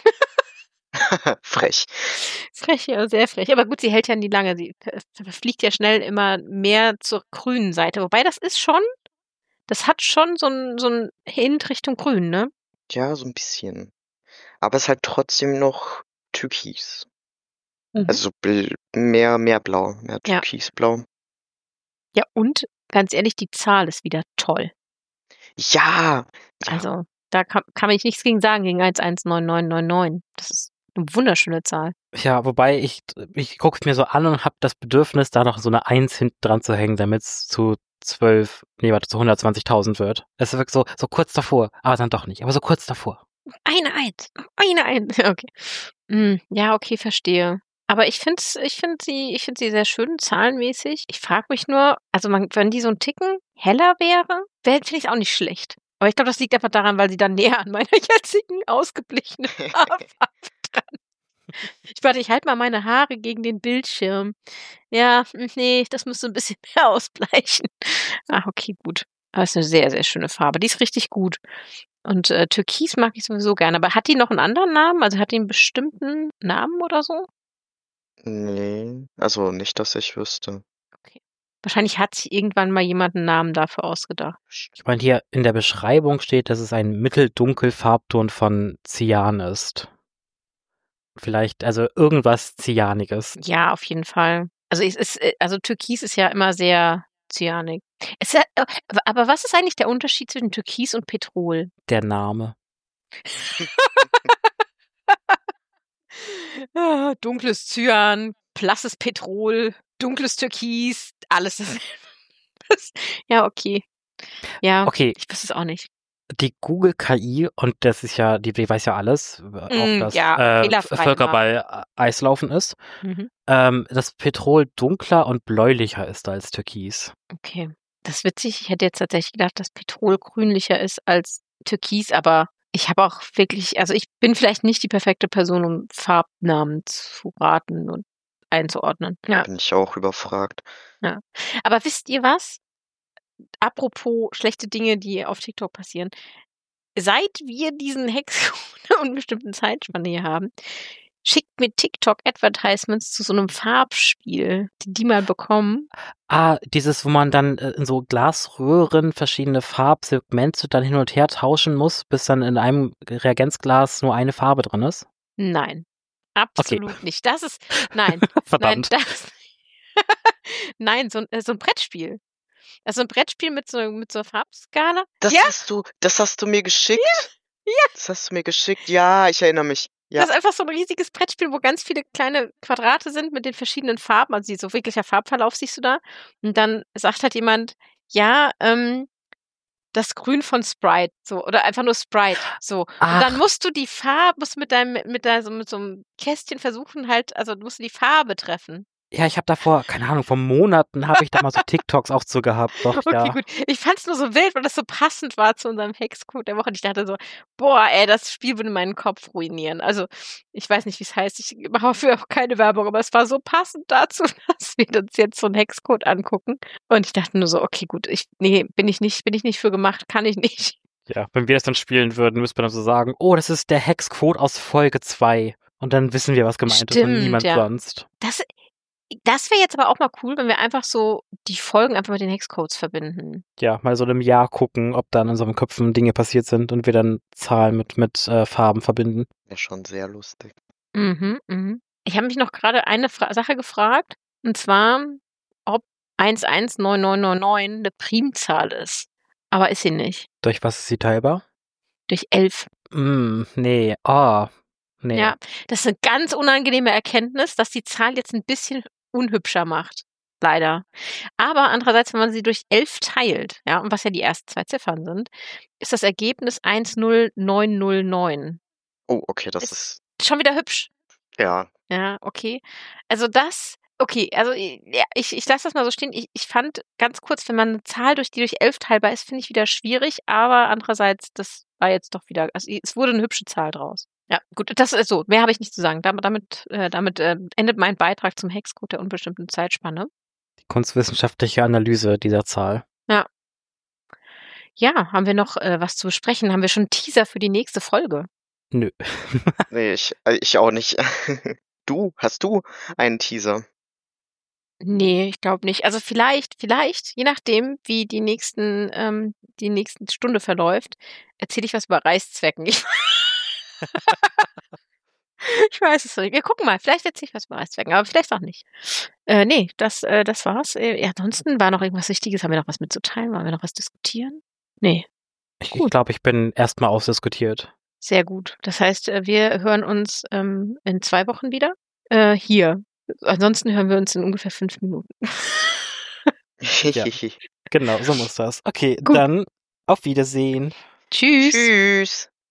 Frech. Frech, ja, sehr frech. Aber gut, sie hält ja nie lange. Sie ver- verfliegt ja schnell immer mehr zur grünen Seite. Wobei das ist schon, das hat schon so ein, so ein Hint Richtung grün, ne? Ja, so ein bisschen. Aber es ist halt trotzdem noch türkis. Mhm. Also bl- mehr, mehr blau, mehr Ja. türkisblau. Ja, und ganz ehrlich, die Zahl ist wieder toll. Ja, ja. Also, da kann, kann ich nichts gegen sagen, gegen eins eins neun neun neun neun. Das ist eine wunderschöne Zahl. Ja, wobei ich, ich gucke es mir so an und habe das Bedürfnis, da noch so eine Eins hinten dran zu hängen, damit es zu zwölf, nee, warte, zu hundertzwanzigtausend wird. Es ist wirklich so, so kurz davor, aber dann doch nicht, aber so kurz davor. Eine Eins, eine Eins. Okay. Hm, ja, okay, verstehe. Aber ich finde ich find sie, ich finde sie sehr schön zahlenmäßig. Ich frage mich nur, also man, wenn die so ein Ticken heller wäre, wäre finde ich es auch nicht schlecht. Aber ich glaube, das liegt einfach daran, weil sie dann näher an meiner jetzigen ausgeblichenen Haarfarbe dran. Ich warte, ich halte mal meine Haare gegen den Bildschirm. Ja, hm, nee, das müsste ein bisschen mehr ausbleichen. Ach, okay, gut. Aber es ist eine sehr, sehr schöne Farbe. Die ist richtig gut. Und äh, Türkis mag ich sowieso gerne. Aber hat die noch einen anderen Namen? Also hat die einen bestimmten Namen oder so? Nee, also nicht, dass ich wüsste. Okay. Wahrscheinlich hat sich irgendwann mal jemand einen Namen dafür ausgedacht. Ich meine, hier in der Beschreibung steht, dass es ein mitteldunkel Farbton von Cyan ist. Vielleicht, also irgendwas Cyaniges. Ja, auf jeden Fall. Also es ist, also Türkis ist ja immer sehr cyanig. Es ist, aber was ist eigentlich der Unterschied zwischen Türkis und Petrol? Der Name. Ah, dunkles Cyan, blasses Petrol, dunkles Türkis, alles das. Ja, okay. Ja, Okay, ich weiß es auch nicht. die Google-K I, und das ist ja, die, die weiß ja alles, ob Mm, das ja, äh, fehlerfrei Völkerball Eislaufen ist, Mhm. ähm, das Petrol dunkler und bläulicher ist als Türkis. Okay, das ist witzig. Ich hätte jetzt tatsächlich gedacht, dass Petrol grünlicher ist als Türkis, aber ich habe auch wirklich, also ich bin vielleicht nicht die perfekte Person, um Farbnamen zu raten und einzuordnen. Ja, Bin ich auch überfragt. aber wisst ihr was? Apropos schlechte Dinge, die auf TikTok passieren. Seit wir diesen Hexcode einer unbestimmten Zeitspanne hier haben, schickt mir TikTok Advertisements zu so einem Farbspiel, die die mal bekommen. Ah, dieses, wo man dann äh, in so Glasröhren verschiedene Farbsegmente dann hin und her tauschen muss, bis dann in einem Reagenzglas nur eine Farbe drin ist? Nein, absolut nicht. Das ist, nein, Verdammt. nein, das, nein, so, ein- äh, so ein Brettspiel. Also ein Brettspiel mit so, mit so einer Farbskala. Das Ja, hast du, das hast du mir geschickt? ja. Das hast du mir geschickt? Ja, ich erinnere mich. Ja. Das ist einfach so ein riesiges Brettspiel, wo ganz viele kleine Quadrate sind mit den verschiedenen Farben. Also so wirklicher Farbverlauf siehst du da. Und dann sagt halt jemand, ja, ähm, das Grün von Sprite, so, oder einfach nur Sprite, so. Und dann Ach. musst du die Farbe, musst mit deinem, mit deinem, so, mit so einem Kästchen versuchen halt, also du musst die Farbe treffen. Ja, ich habe davor, keine Ahnung, vor Monaten habe ich da mal so TikToks auch zu gehabt. Doch, Okay, ja. gut. Ich fand's nur so wild, weil das so passend war zu unserem Hexcode der Woche. Und ich dachte so, boah, ey, das Spiel würde meinen Kopf ruinieren. Also, ich weiß nicht, wie es heißt. Ich mache für auch keine Werbung, aber es war so passend dazu, dass wir uns jetzt so einen Hexcode angucken. Und ich dachte nur so, okay, gut, ich, nee, bin ich nicht, bin ich nicht für gemacht, kann ich nicht. Ja, wenn wir das dann spielen würden, müsste man dann so sagen, oh, das ist der Hexcode aus Folge zwei. Und dann wissen wir, was gemeint ist und Stimmt, niemand ja. sonst. Das, das wäre jetzt aber auch mal cool, wenn wir einfach so die Folgen einfach mit den Hexcodes verbinden. Ja, mal so in einem Jahr gucken, ob da in unseren Köpfen Dinge passiert sind und wir dann Zahlen mit, mit äh, Farben verbinden. Ja, schon sehr lustig. Mhm, mhm. Ich habe mich noch gerade eine Fra- Sache gefragt, und zwar, ob eins eins neun neun neun neun eine Primzahl ist. Aber ist sie nicht. Durch was ist sie teilbar? Durch elf. Mm, nee, oh, nee. Ja, das ist eine ganz unangenehme Erkenntnis, dass die Zahl jetzt ein bisschen unhübscher macht. Leider. Aber andererseits, wenn man sie durch elf teilt, ja, und was ja die ersten zwei Ziffern sind, ist das Ergebnis eins null neun null neun. Oh, okay, das Ist- ist, Schon wieder hübsch. ja, Ja, okay. Also das, okay, also i- ja, ich, ich lasse das mal so stehen. Ich, ich fand ganz kurz, wenn man eine Zahl durch die durch elf teilbar ist, finde ich wieder schwierig, aber andererseits, das war jetzt doch wieder, also es wurde eine hübsche Zahl draus. Ja, gut, das ist so. Mehr habe ich nicht zu sagen. Damit, damit, äh, damit äh, endet mein Beitrag zum Hexcode der unbestimmten Zeitspanne. Die kunstwissenschaftliche Analyse dieser Zahl. Ja, haben wir noch äh, was zu besprechen? Haben wir schon einen Teaser für die nächste Folge? Nö. nee, ich, äh, ich auch nicht. Du, hast du einen Teaser? Nee, ich glaube nicht. Also vielleicht, vielleicht, je nachdem, wie die nächsten, ähm, die nächste Stunde verläuft, erzähle ich was über Reißzwecken. Ich, ich weiß es nicht. Wir gucken mal. Vielleicht erzähle ich was über Reißzwecken, aber vielleicht auch nicht. Äh, nee, das, äh, das war's. Äh, ja, ansonsten war noch irgendwas Wichtiges. Haben wir noch was mitzuteilen? Wollen wir noch was diskutieren? Nee, Ich Gut. glaube, ich bin erstmal ausdiskutiert. sehr gut. Das heißt, äh, wir hören uns ähm, in zwei Wochen wieder. Äh, hier. Ansonsten hören wir uns in ungefähr fünf Minuten. Ja. Genau, so muss das. Okay, Gut. dann auf Wiedersehen. Tschüss. Tschüss.